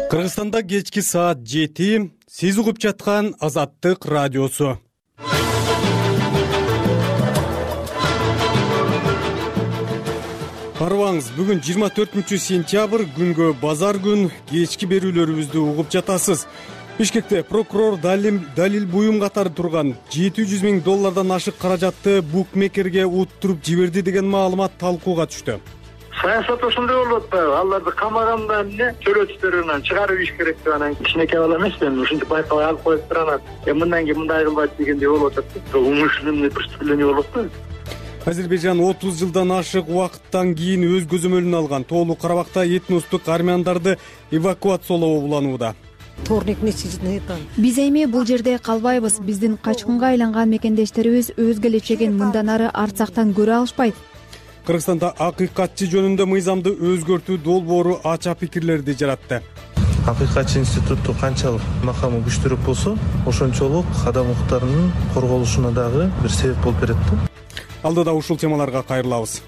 Кыргызстанда кечки саат 7. Сиз угуп жаткан Азаттык радиосу. Арыбаңыз, бүгүн 24-сентябрь күнгө базар күн кечки берүүлөрүбүздү угуп жатасыз. Бишкекте прокурор далил буюм катары турган $700,000 ашык каражатты букмекерге уттуруп жиберди деген маалымат талкууга түштү. Саясат ошондой болуп атпайбы? Аларды камаганда эмне төлөөчүлөрүнөн чыгарып ийиш керек деп анан кичинекей бала эмес мен ушинтип байкабай алып коюп турат. Мындан кийин мындай кылбайт дегендей болуп атат. Умышленный преступление болуп атпайбы? Азербайжан 30 жылдан ашык убакыттан кийин өз көзөмөлүнө алган Тоолуу Карабакта этностук армяндарды эвакуациялоо уланууда. Биз эми бул жерде калбайбыз. Биздин качкынга айланган мекендештерибиз өз келечегин мындан ары Арцактан көрө алышпайт. Кыргызстанда акыйкатчы жөнүндө мыйзамды өзгөртүү долбоору ача пикирлерди жаратты. Акыйкатчы институтту канчалык макамы күчтүүрөөк болсо, ошончолук адам укуктарынын корголушуна дагы бир себеп болуп берет да. Алдыда ушул темаларга кайрылабыз.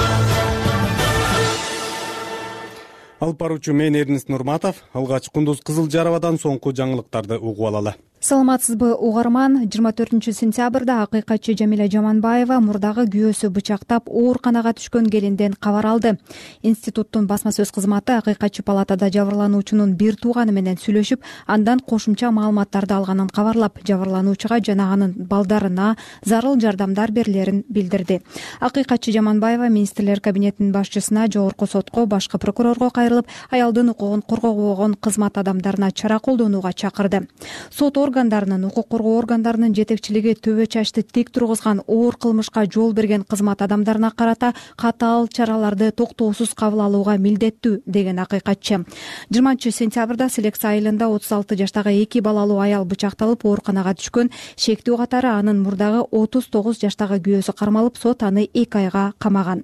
Алып баруучу мен Эрнест Нурматов. Алгач Кундуз Кызылжаровадан соңку жаңылыктарды угуп алалы. Саламатсызбы угарман? 24-сентябрда акыйкатчы Жамиля Жаманбаева мурдагы күйөөсү бычактап ооруканага түшкөн келинден кабар алды. Институттун басма сөз кызматы акыйкатчы палатада жабырлануучунун бир тууганы менен сүйлөшүп, андан кошумча маалыматтарды алганын кабарлап, жабырлануучуга жана анын балдарына зарыл жардамдар берилерин билдирди. Акыйкатчы Жаманбаева министрлер кабинетинин башчысына, жогорку сотко, башкы прокурорго кайрылып, аялдын укугун коргогон кызмат адамдарына чара колдонууга чакырды. Сот органдарынын, укук коргоо органдарынын жетекчилиги төбө чачты тик тургузган оор кылмышка жол берген кызмат адамдарына карата катаал чараларды токтоосуз кабыл алууга милдеттүү деген акыйкатчы. 20-сентябрда Селекция айылында 36 жаштагы 2 балалуу аял бычакталып ооруканага түшкөн. Шектүү катары анын мурдагы 39 жаштагы күйөөсү кармалып, сот аны 2 айга камаган.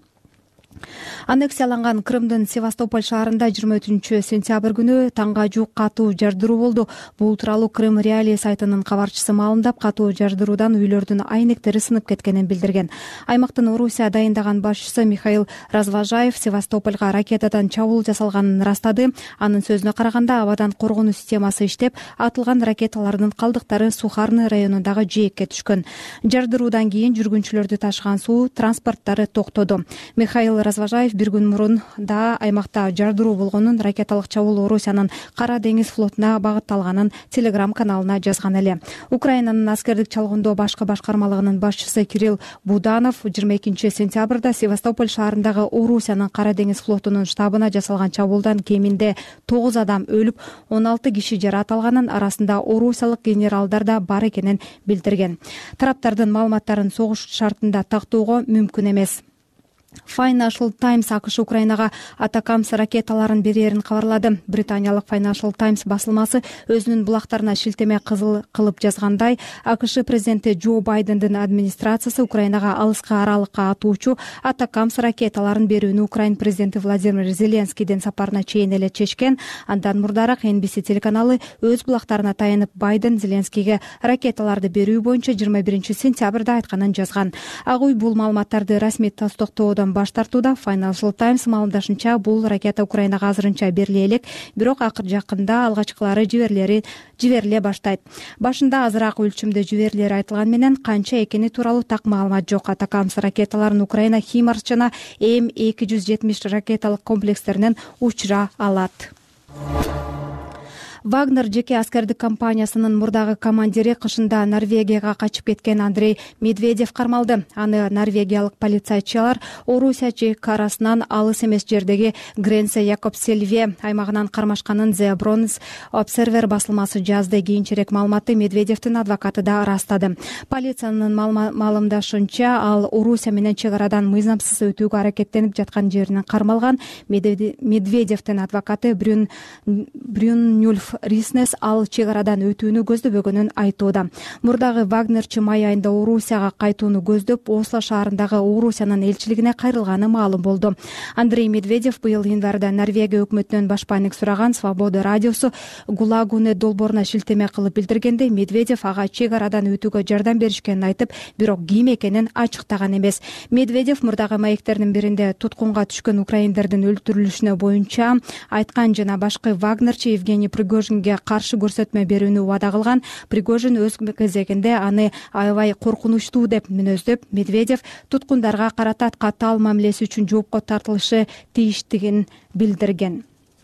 Аннексияланган Крымдын Севастополь шаарында 23-сентябрь күнү таңга жуук катуу жардыруу болду. Бул тууралуу Крым Реалии сайтынын кабарчысы маалымдап, катуу жардыруудан үйлөрдүн айнектери сынып кеткенин билдирген. Аймактын Орусия дайындаган башчысы Михаил Разважаев Севастопольго ракетадан чабуул жасалганын ырастады. Анын сөзүнө караганда, абадан коргонуу системасы иштеп, атылган ракеталардын калдыктары Сухарный районундагы жээкке түшкөн. Жардыруудан кийин жүргүнчүлөрдү ташыган суу транспорттары токтоду. Михаил Разважаев бир күн мурун да аймакта жардыруу болгонун, ракеталык чабуул Орусиянын Кара деңиз флотуна багытталганын Телеграм каналына жазган эле. Украинанын аскердик чалгындоо башкы башкармалыгынын башчысы Кирилл Буданов 22-сентябрда Севастополь шаарындагы Орусиянын Кара деңиз флотунун штабына жасалган чабуулдан кеминде 9 адам өлүп, 16 киши жаракат алганын, арасында орусиялык генералдар да бар экенин билдирген. Тараптардын маалыматтарын согуш шартында тактоого мүмкүн эмес. Financial Times АКШ Украинага Атакамс ракеталарын берерин кабарлады. Британиялык Financial Times басылмасы өзүнүн булактарына шилтеме кылып жазгандай, АКШ президенти Джо Байдендин администрациясы Украинага алыскы аралыкка атуучу Атакамс ракеталарын берүүнү Украин президенти Владимир Зеленскийдин сапарына чейин эле чечкен. Андан мурдараак NBC телеканалы өз булактарына таянып, Байден Зеленскийге ракеталарды берүү боюнча 21-сентябрда айтканын жазган. Ак үй бул маалыматтарды расмий тастыктоодон баш тартууда. Financial Times маалымдашынча, бул ракета Украинага азырынча бериле элек, бирок акыр жакында алгачкылары жибериле баштайт. Башында азыраак өлчөмдө жиберилери айтылган менен, канча экени тууралуу так маалымат жок. Атакамс ракеталарын Украина Химарс жана М270 ракеталык комплекстеринен учура алат. Вагнер жеке аскердик компаниясынын мурдагы командири кышында Норвегияга качып кеткен Андрей Медведев кармалды. Аны норвегиялык полицейчилар Орусия чекарасынан алыс эмес жердеги Гренсе Якобсельве аймагынан кармашканын The Bronze Observer басылмасы жазды. Кийинчерээк маалыматты Медведевдин адвокаты да ырастады. Полициянын маалымдашынча, ал Орусия менен чегарадан мыйзамсыз өтүүгө аракеттенип жаткан жеринен кармалган. Медведевдин адвокаты Брюнюльф Риснес ал чек арадан өтүүнү көздөбөгөнүн айтууда. Мурдагы Вагнерчи май айында Орусияга кайтууну көздөп, Осло шаарындагы Орусиянын элчилигине кайрылганы маалым болду. Андрей Медведев быйыл январда Норвегия өкмөтүнөн башпаанник сураган Свобода радиосу Гулагуне долбооруна шилтеме кылып билдиргенде, Медведев ага чек арадан өтүүгө жардам беришкенин айтып, бирок ким экенин ачыктаган эмес. Медведев мурдагы маектердин биринде туткунга түшкөн украиндердин өлтүрүлүшүнө боюнча айткан жана башкы Вагнерчи Евгений Пригожинге каршы көрсөтмө берүүнү убада кылган. Пригожин өз кезегинде аны аябай коркунучтуу деп мүнөздөп, Медведев туткундарга карата катаал мамилеси үчүн жоопко тартылышы тийиштигин билдирген.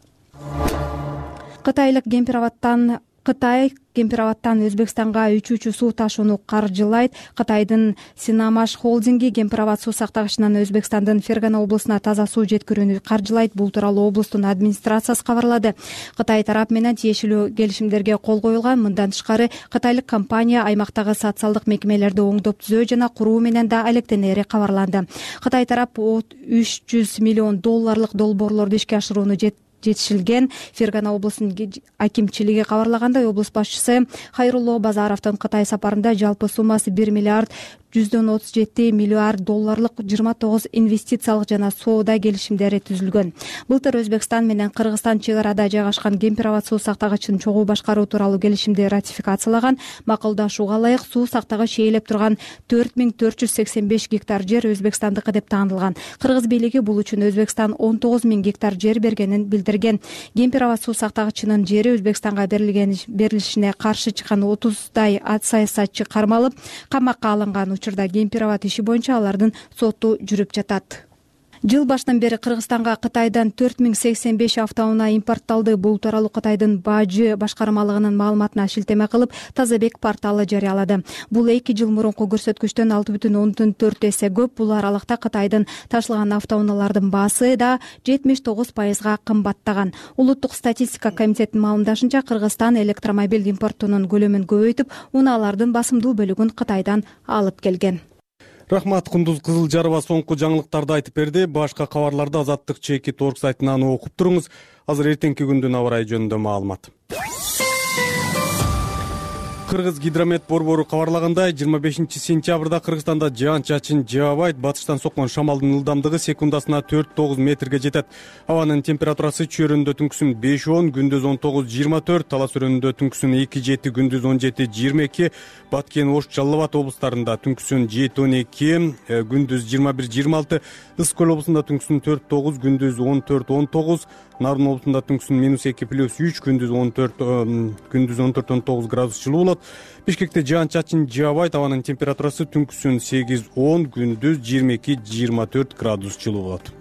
Кытай Кемпирабадтан Өзбекстанга учуучу суу ташууну каржылайт. Кытайдын Синамаш холдинги Кемпирабад суу сактагычынан Өзбекстандын Фергана облусуна таза суу жеткирүүнү каржылайт. Бул тууралуу облустун администрациясы кабарлады. Кытай тарап менен тиешелүү келишимдерге кол коюлган. Мындан тышкары Кытайлык компания аймактагы социалдык мекемелерди оңдоп түзөө жана куруу менен да алектенери кабарланды. Кытай тарап $300 миллион долбоорлорду ишке ашырууну жетишилген. Фергана облусунун акимчилиги кабарлагандай, облус башчысы Хайрулло Базаровдун Кытай сапарында жалпы суммасы $1,137 миллиард 29 инвестициялык жана соода келишимдери түзүлгөн. Былтыр Өзбекстан менен Кыргызстан чек арада жайгашкан Кемпирабад суу сактагычын чогуу башкаруу тууралуу келишимди ратификациялаган. Макулдашууга ылайык суу сактагыч ээлеп турган 4485 гектар жер өзбекстандыкы деп таанылган. Кыргыз бийлиги бул үчүн Өзбекстан 19,000 гектар жер бергенин билдирген. Кемпирабад суу сактагычынын жери Өзбекстанга берилишине каршы чыккан 30дай саясатчы кармалып, камакка алынган. Учурда Кемпирабад иши боюнча алардын соту жүрүп жатат. Жыл башынан бери Кыргызстанга Кытайдан 4085 автоунаа импортталды. Бул тууралуу Кытайдын Бажы башкармалыгынын маалыматына шилтеме кылып, Тазабек порталы жарыялады. Бул 2 жыл мурунку көрсөткүчтөн 6,4 эсе көп. Бул аралыкта Кытайдын ташылган автоунаалардын баасы да 79%га кымбаттаган. Улуттук статистика комитетинин маалымдашынча, Кыргызстан электромобиль импортунун көлөмүн көбөйтүп, унаалардын басымдуу бөлүгүн Кытайдан алып келген. Рахмат, Кундуз Кызылжарова соңку жаңылыктарды айтып берди. Башка кабарларды Азаттык чеки торг сайтынан окуп туруңуз. Азыр эртеңки күндүн аба ырайы жөнүндө маалымат. Кыргыз гидромет борбору кабарлагандай, 25 сентябрда Кыргызстанда жаан-чачын жаабайт. Батыштан соккон шамалдын ылдамдыгы секундасына 4-9 метрге жетет. Абанын температурасы чөйрөндө түнкүсүн 5-10, күндүз 19-24, талас өрөөнүндө түнкүсүн 2-7, күндүз 17-22, Баткен, Ош, Жалал Абад облустарында түнкүсүн 7-12, күндүз 21-26, Ысык Көл облусунда түнкүсүн 4-9, күндүз 14-19, Нарын облусунда түнкүсүн -2+3, күндүз 14-19 градус жылуу болот. Бишкекте жаан-чачын жаабайт, абанын температурасы түнкүсүн 8-10, күндүз 22-24 градус жылуу болот.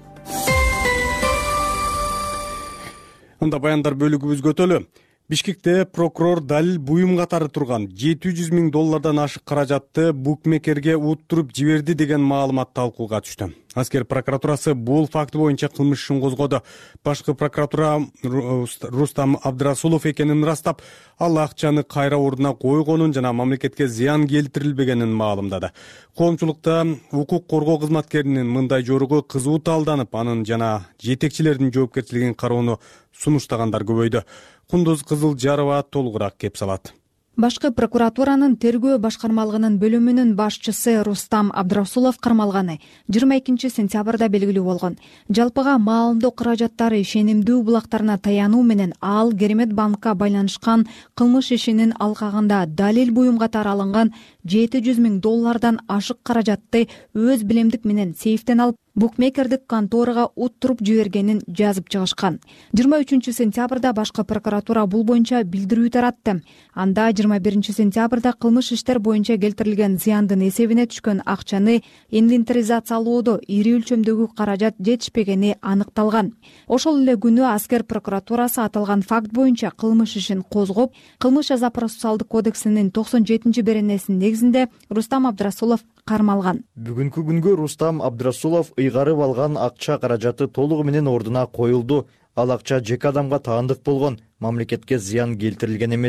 Анда баяндар бөлүгүбүзгө өтөлү. Бишкекте прокурор далил буюм катары турган $700 миң ашык каражатты букмекерге уттуруп жиберди деген маалымат талкууга түштү. Аскер прокуратурасы бул факты боюнча кылмыш ишин козгоду. Башкы прокуратура Рустам Абдрасулов экенин ырастап, ал акчаны кайра ордуна койгонун жана мамлекетке зыян келтирилбегенин маалымдады. Коомчулукта укук коргоо кызматкеринин мындай жоругу кызуу талданып, анын жана жетекчилердин жоопкерчилигин кароону сунуштагандар көбөйдү. Кундуз Кызылжарова толугураак кеп салат. Башкы прокуратуранын тергөө башкармалыгынын бөлүмүнүн башчысы Рустам Абдрасулов кармалганы 22 сентябрда белгилүү болгон. Жалпыга маалымдоо каражаттары ишенимдүү булактарына таянуу менен ал Керемет банкка байланышкан кылмыш ишинин алкагында далил буюм катары алынган $700 миң ашык каражатты өз билемдик менен сейфтен алып, букмекердик конторага уттуруп жибергенин жазып чыгышкан. 23 сентябрда башкы прокуратура бул боюнча билдирүү таратты. Анда 21 сентябрда кылмыш иштер боюнча келтирилген зыяндын эсебине түшкөн акчаны инвентаризациялоодо ири өлчөмдөгү каражат жетишпегени аныкталган. Ошол эле күнү аскер прокуратурасы аталган факт боюнча кылмыш ишин козгоп, кылмыш жаза процессуалдык кодексинин 97-беренесинин негизинде Рустам Абдрасулов кармалган. Бүгүнкү күнгө Рустам Абдрасулов ыйгарып алган акча каражаты толугу менен ордуна коюлду. Ал акча жеке адамга таандык болгон, мамлекетке зыян келтирилген эмес.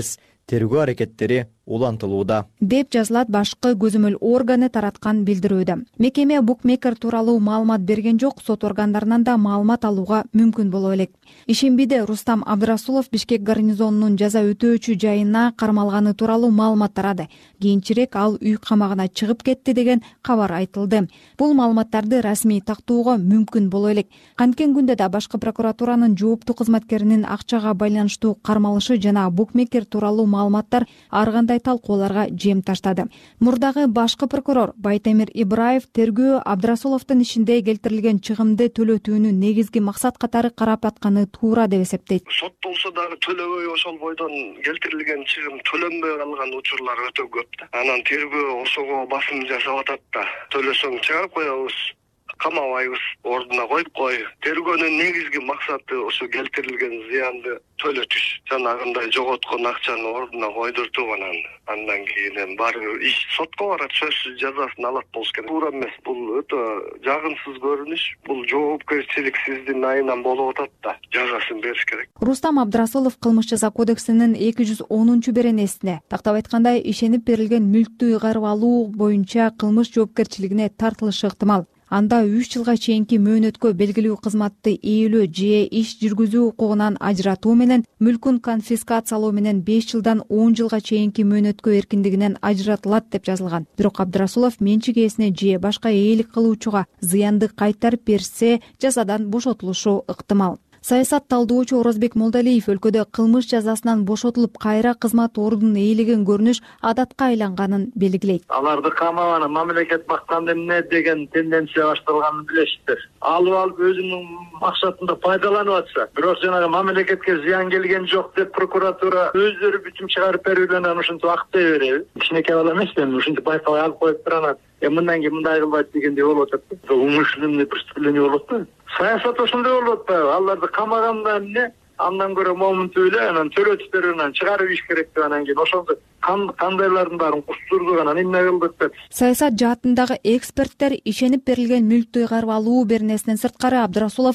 тергөө аракеттери улантылууда деп жазылат башкы көзөмөл органы тараткан билдирүүдө. Мекеме букмекер тууралуу маалымат берген жок, сот органдарынан да маалымат алууга мүмкүн боло элек. Ишембиде Рустам Абдрасулов Бишкек гарнизонунун жаза өтөөчү жайына кармалганы тууралуу маалымат тарады. Кийинчерээк ал үй камагына чыгып кетти деген кабар айтылды. Бул маалыматтарды расмий тактоого мүмкүн боло элек. Канткен күндө да башкы прокуратуранын жооптуу кызматкеринин акчага байланыштуу кармалышы жана букмекер тууралуу маалыматтар ар кандай талкууларга жем таштады. Мурдагы башкы прокурор Байтемир Ибраев тергөө Абдрасуловдун ишинде келтирилген чыгымды төлөтүүнү негизги максат катары карап атканы туура деп эсептейт. Соттолсо дагы төлөбөй ошол бойдон келтирилген чыгым төлөнбөй калган учурлар өтө көп да. Анан тергөө ошого басым жасап атат да. Төлөсөң чыгарып коебуз, камабайбыз, ордуна коюп кой. Тергөөнүн негизги максаты ошо келтирилген зыянды төлөтүш. Жанагындай жоготкон акчаны ордуна койдуртуп андан кийин баары иш сотко барат, сөзсүз жазасын алат болуш керек. Туура эмес, бул өтө жагымсыз көрүнүш. Бул жоопкерчиликсиздин айынан болуп атат да. Жазасын бериш керек. Рустам Абдрасулов кылмыш жаза кодексинин 210-беренесине тактап айтканда ишенип берилген мүлктү ыйгарып алуу боюнча кылмыш жоопкерчилигине тартылышы ыктымал. Анда 3 жылга чейинки мөөнөткө белгилүү кызматты ээлөө же иш жүргүзүү укугунан ажыратуу менен мүлкүн конфискациялоо менен 5 жылдан 10 жылга чейинки мөөнөткө эркиндигинен ажыратылат деп жазылган. Бирок Абдрасулов менчик ээсине же башка ээлик кылуучуга зыянды кайтарып берсе, жазадан бошотулушу ыктымал. Саясат талдоочу Орозбек Молдалиев өлкөдө кылмыш жазасынан бошотулуп кайра кызмат ордунун ээлеген көрүнүш адатка айланганын белгилейт. Аларды камаганы мамлекет бактанда эмне деген тенденция башталганын билесиздер. Алып өзүнүн максатында пайдаланып атса, бирок жанагы мамлекетке зыян келген жок деп прокуратура өздөрү бүтүм чыгарып берүүнөн ушинтип актай береби. Кичинекей бала эмесмин, ушинтип байкабай алып коюп турат. Мындан кийин мындай кылбайт дегендей болуп атат. Умышленный преступление болот да. Саясат ошондой болуп атпайбы? Аларды камаганда эмне? Андан көрө момунту эле анан төлөтүштөрүнөн чыгарып иш керек деп анан кийин ошондо кандайлардын баарын кустурдук анан эмне кылдык деп. Саясат жаатындагы эксперттер ишенип берилген мүлктү ыйгарып алуу беренесинен сырткары Абдрасулов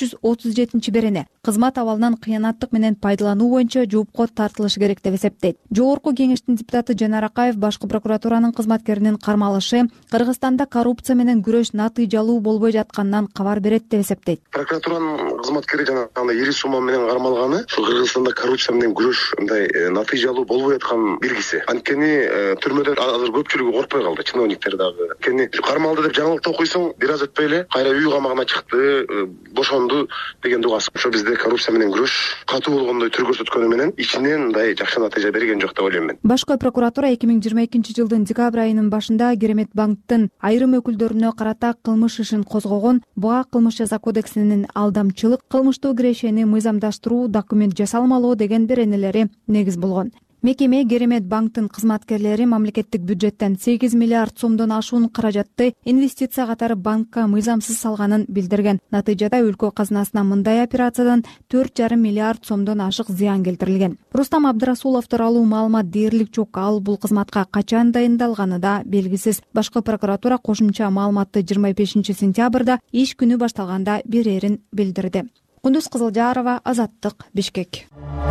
337-берене кызмат абалынан кыянаттык менен пайдалануу боюнча жоопко тартылышы керек деп эсептейт. Жогорку кеңештин депутаты Жанар Акаев башкы прокуратуранын кызматкеринин кармалышы Кыргызстанда коррупция менен күрөш натыйжалуу болбой жатканынан кабар берет деп эсептейт. Прокуратуранын кызматкери жанагындай ири сумма менен кармалганы ушу Кыргызстанда коррупция менен күрөш мындай натыйжалуу болбой жаткан белгиси. Анткени түрмөдө азыр көпчүлүгү коркпой калды, чиновниктер дагы. Анткени кармалды деп жаңылыкты окуйсуң, бир аз өтпөй эле кайра үй камагына чыкты, бошонду деген угасы. Ошо бизде коррупция менен күрөш катуу болгондой түр көрсөткөнү менен ичинен мындай жакшы натыйжа берген жок деп ойлойм мен. Башкы прокуратура 2022-жылдын декабрь айынын башында Керемет банктын айрым өкүлдөрүнө карата кылмыш ишин козгогон. Буга кылмыш жаза кодексинин алдамчылык, кылмыштуу кирешени мыйзамдаштыруу, документ жасалмалоо деген беренелери негиз болгон. Мекеме Керемет банктын кызматкерлери мамлекеттик бюджеттен 8 миллиард сомдон ашуун каражатты инвестиция катары банкка мыйзамсыз салганын билдирген. Натыйжада өлкө казынасына мындай операциядан 4,5 миллиард сомдон ашык зыян келтирилген. Рустам Абдрасулов тууралуу маалымат дээрлик жок. Ал бул кызматка качан дайындалганы да белгисиз. Башкы прокуратура кошумча маалыматты 25-сентябрда иш күнү башталганда берерин билдирди. Кундуз Кызылжарова, Азаттык, Бишкек.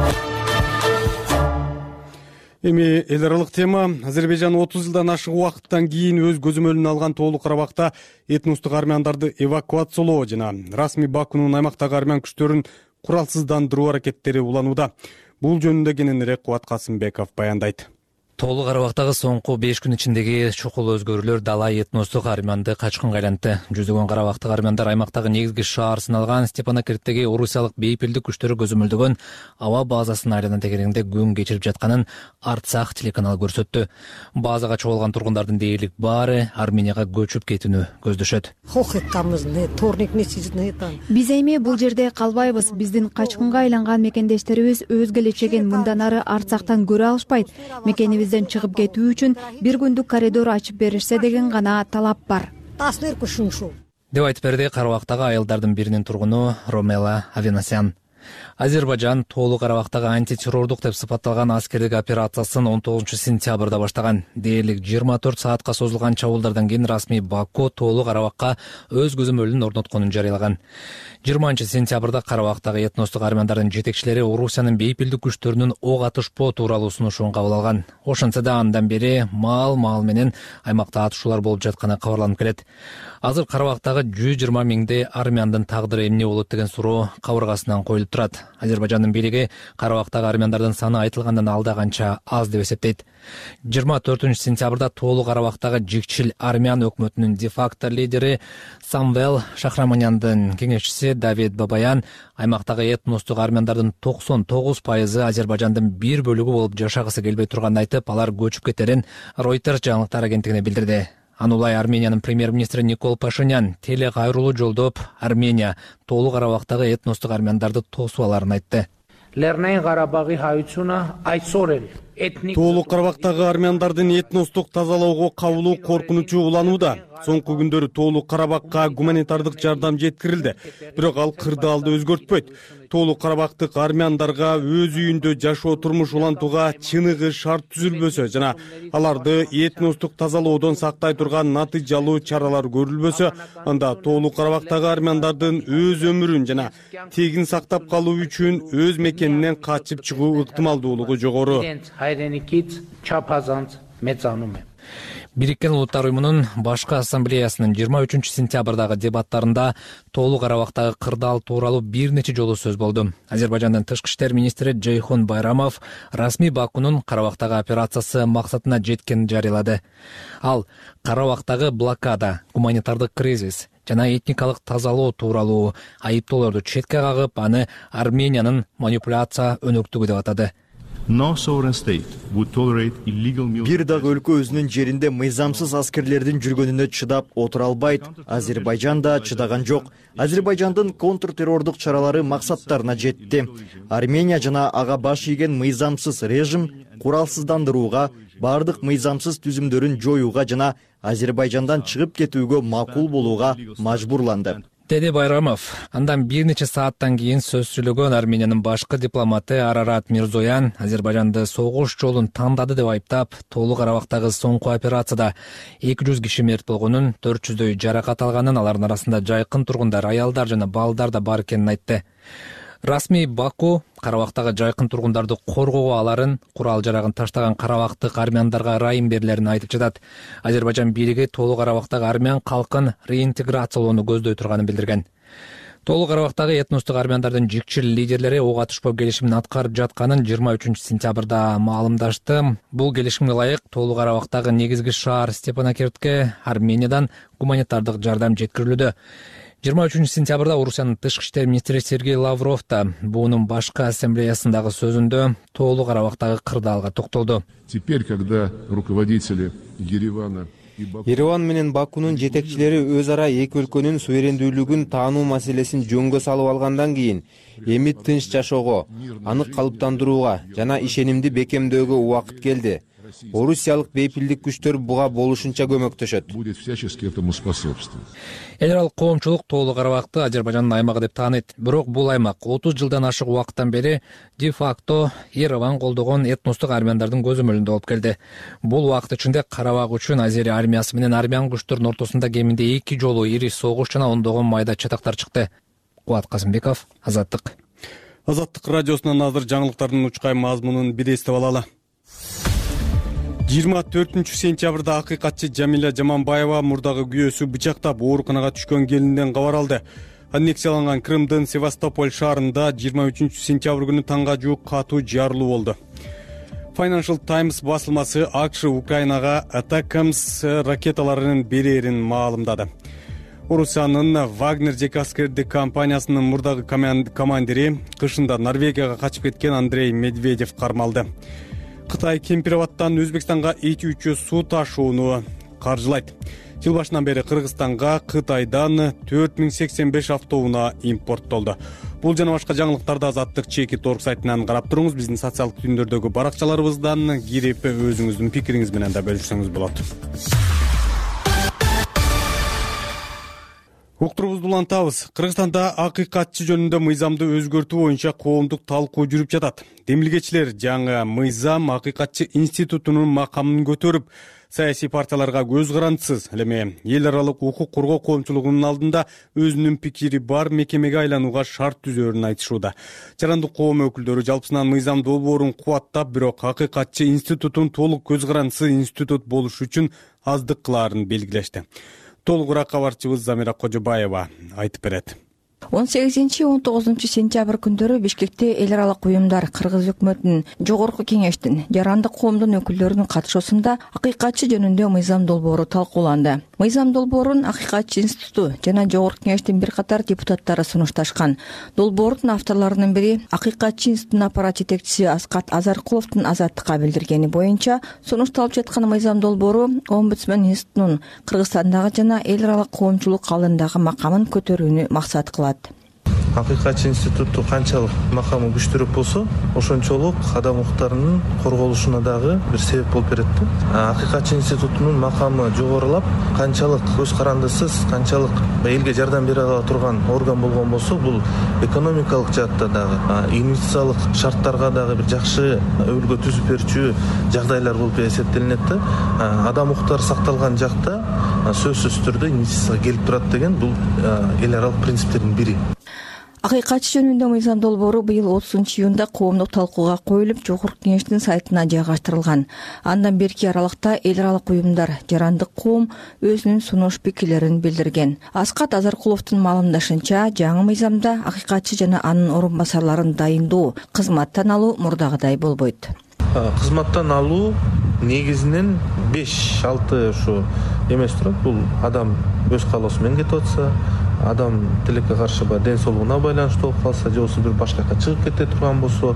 Эми эл аралык тема. Азербайжан 30 жылдан ашык убакыттан кийин өз көзөмөлүнө алган Тоолуу Карабакта этностук армяндарды эвакуациялоо жана расмий Бакунун аймактагы армян күчтөрүн куралсыздандыруу аракеттери уланууда. Бул жөнүндө кененирээк Кубат Касымбеков баяндайт. Тоолуу Карабактагы соңку 5 күн ичиндеги чукул өзгөрүүлөр далай этностук армянды качкынга айлантты. Жүзүгөн карабактык армяндар аймактагы негизги шаар сыналган Степанакерттеги орусиялык бейпилдик күчтөрү көзөмөлдөгөн аба базасынын айлана тегерегинде күн кечирип жатканын Арцах телеканалы көрсөттү. Базага чогулган тургундардын дээрлик баары Арменияга көчүп кетүүнү көздөшөт. Биз эми бул жерде калбайбыз. Биздин качкынга айланган мекендештерибиз өз келечегин мындан ары Арцахтан көрө алышпайт. Мекенибизден чыгып кетүү үчүн бир күндүк коридор ачып беришсе деген гана талап бар. Деп айтып берди Карабактагы айылдардын биринин тургуну Ромела Авенасян. Азербайжан Тоолуу Карабактагы антитеррордук деп сыпатталган аскердик операциясын 19 сентябрда баштаган. Дээрлик 24 саатка созулган чабуулдардан кийин расмий Баку Тоолуу Карабакка өз көзөмөлүн орнотконун жарыялаган. 20 сентябрда Карабактагы этностук армяндардын жетекчилери Орусиянын бейпилдик күчтөрүнүн ок атышпоо тууралуу сунушун кабыл алган. Ошентсе да андан бери маал менен аймакта атышуулар болуп жатканы кабарланып келет. Азыр Карабактагы 120 миңдей армяндын тагдыры эмне болот деген суроо кабыргасынан коюлуп турат. Азербайжандын бийлиги Карабактагы армяндардын саны айтылгандан алда канча аз деп эсептейт. 24 сентябрда Тоолуу Карабактагы жикчил армян өкмөтүнүн де-факто лидери Самвел Шахраманяндын кеңешчиси Давид Бабаян аймактагы этностук армяндардын 99% Азербайжандын бир бөлүгү болуп жашагысы келбей турганын айтып, алар көчүп кетерин Reuters жаңылыктар агенттигине билдирди. Анулай Армениянын премьер-министри Никол Пашинян телекайрылуу жолдоп, Армения Тоолуу Карабактагы этностук армяндарды тосуп аларын айтты. Тоолуу Карабактагы армяндардын этностук тазалоого кабылуу коркунучу уланууда. Соңку күндөрү Тоолуу Карабакка гуманитардык жардам жеткирилди, бирок ал кырдаалды өзгөртпөйт. Тоолуу Карабактык армяндарга өз үйүндө жашоо турмуш улантууга чыныгы шарт түзүлбөсө жана аларды этностук тазалоодон сактай турган натыйжалуу чаралар көрүлбөсө, анда Тоолуу Карабактагы армяндардын өз өмүрүн жана тегин сактап калуу үчүн өз мекенинен качып чыгуу ыктымалдуулугу жогору. Бириккен Улуттар уюмунун башкы ассамблеясынын 23 сентябрдагы дебаттарында Тоолуу Карабактагы кырдаал тууралуу бир нече жолу сөз болду. Азербайжандын тышкы иштер министри Джейхон Байрамов расмий Бакунун Карабактагы операциясы максатына жеткенин жарыялады. Ал Карабактагы блокада, гуманитардык кризис жана этникалык тазалоо тууралуу айыптоолорду четке кагып, аны Армениянын манипуляция өнөктүгү деп атады. Бир дагы өлкө өзүнүн жеринде мыйзамсыз аскерлердин жүргөнүнө чыдап отура албайт. Азербайжан да чыдаган жок. Азербайжандын контртеррордук чаралары максаттарына жетти. Армения жана ага баш ийген мыйзамсыз режим куралсыздандырууга, бардык мыйзамсыз түзүмдөрүн жоюуга жана Азербайжандан чыгып кетүүгө макул болууга мажбурланды, деди Байрамов. Андан бир нече сааттан кийин сөз сүйлөгөн Армениянын башкы дипломаты Арарат Мирзоян Азербайжанды согуш жолун тандады деп айыптап, Тоолуу Карабактагы соңку операцияда 200 киши мерт болгонун, 400дөй жаракат алганын, алардын арасында жайкын тургундар, аялдар жана балдар да бар экенин айтты. Расмий Баку Карабактагы жайкын тургундарды коргоого аларын, курал жарагын таштаган карабактык армяндарга ырайым берилерин айтып жатат. Азербайжан бийлиги Тоолуу Карабактагы армян калкын реинтеграциялоону көздөй турганын билдирген. Тоолуу Карабактагы этностук армяндардын жикчил лидерлери ок атышпоо келишимин аткарып жатканын 23 сентябрда маалымдашты. Бул келишимге ылайык Тоолуу Карабактагы негизги шаар Степанакертке Армениядан гуманитардык жардам жеткирилүүдө. 23 сентябрда Орусиянын тышкы иштер министри Сергей Лавров да буунун башкы ассамблеясындагы сөзүндө Тоолуу Карабактагы кырдаалга токтолду. Теперь, когда руководители Ереван менен Бакунун жетекчилери өз ара эки өлкөнүн суверендүүлүгүн таануу маселесин жөнгө салып алгандан кийин эми тынч жашоого, анык калыптандырууга жана ишенимди бекемдөөгө убакыт келди. Орусиялык бейпилдик күчтөр буга болушунча көмөктөшөт. Эл аралык коомчулук Тоолуу Карабакты Азербайжандын аймагы деп тааныйт. Бирок бул аймак 30 жылдан ашык убакыттан бери де-факто Ереван колдогон этностук армяндардын көзөмөлүндө болуп келди. Бул убакыт ичинде Карабак үчүн Азери армиясы менен армян күчтөрүнүн ортосунда кеминде 2 жолу ири согуш жана ондогон майда чатактар чыкты. Кубат Касымбеков, Азаттык. Азаттык радиосунан азыр жаңылыктардын учкай мазмунун бир эстеп алалы. 24 сентябрда акыйкатчы Жамиля Жаманбаева мурдагы күйөөсү бычактап ооруканага түшкөн келинден кабар алды. Аннексияланган Крымдын Севастополь шаарында 23 сентябрь күнү таңга жуук катуу жарылуу болду. Financial Times басылмасы АКШ Украинага Атакамс ракеталарынын берерин маалымдады. Орусиянын Вагнер жеке аскердик компаниясынын мурдагы командири кышында Норвегияга качып кеткен Андрей Медведев кармалды. Кытай Кемпироваттан Өзбекстанга ичүүчү суу ташууну каржылайт. Жыл башынан бери Кыргызстанга Кытайдан 4085 автоунаа импорттолду. Бул жана башка жаңылыктарды Азаттык Чеки.org сайтынан карап туруңуз. Биздин социалдык түндөрдөгү баракчаларыбыздан кирип өзүңүздүн пикириңиз менен да бөлүшсөңүз болот. Уктурубузду улантабыз. Кыргызстанда акыйкатчы жөнүндө мыйзамды өзгөртүү боюнча коомдук талкуу жүрүп жатат. Демилгечилер жаңы мыйзам акыйкатчы институтунун макамын көтөрүп, саясий партияларга көз карандысыз элеме эл аралык укук коргоо коомчулугунун алдында өзүнүн пикири бар мекемеге айланууга шарт түзөөрүн айтышууда. Жарандык коом өкүлдөрү жалпысынан мыйзам долбоорун кубаттап, бирок акыйкатчы институтун толук көз карандысыз институт болуш үчүн аздык кылаарын белгилешти. Толугураак кабарчыбыз Замира Кожобаева айтып берет. 18-19 сентябрь күндөрү Бишкекте эл аралык уюмдар, Кыргыз өкмөтүнүн, жогорку кеңештин, жарандык коомдун өкүлдөрүнүн катышуусунда акыйкатчы жөнүндө мыйзам долбоору талкууланды. Мыйзам долбоорун акыйкатчы институту жана жогорку кеңештин бир катар депутаттары сунушташкан. Долбоордун авторлорунун бири акыйкатчы институтунун аппарат жетекчиси Аскат Азаркуловдун азаттыкка билдиргени боюнча, сунушталып жаткан мыйзам долбоору омбудсмен институтунун Кыргызстандагы жана эл аралык коомчулук алдындагы макамын көтөрүүнү максат кылат. Акыйкатчы институтту канчалык макамы күчтүүрөөк болсо, ошончолук адам укуктарынын корголушуна дагы бир себеп болуп берет. Акыйкатчы институтунун макамы жогорулап, канчалык көз карандысыз, канчалык элге жардам бере ала турган орган болгон болсо, бул экономикалык жаатта дагы, инвестициялык шарттарга дагы бир жакшы өбөлгө түзүп берүүчү жагдайлар болуп эсептелинет да. Адам укуктары сакталган жакта сөзсүз түрдө инвестицияга келип турат деген бул эл аралык принциптердин бири. Акыйкатчы жөнүндө мыйзам долбоору быйыл 30-июнда коомдук талкууга коюлуп, жогорку кеңештин сайтына жайгаштырылган. Андан берки аралыкта эл аралык уюмдар, жарандык коом өзүнүн сунуш пикирлерин билдирген. Аскат Азаркуловдун маалымдашынча, жаңы мыйзамда акыйкатчы жана анын орун басарларын дайындоо, кызматтан алуу мурдагыдай болбойт. Кызматтан алуу негизинен 5-6 ушу эмес турат. Бул адам өз каалоосу менен кетип атса, адам тилекке каршы ден соолугуна байланыштуу болуп калса, же болбосо бир башка жака чыгып кете турган болсо,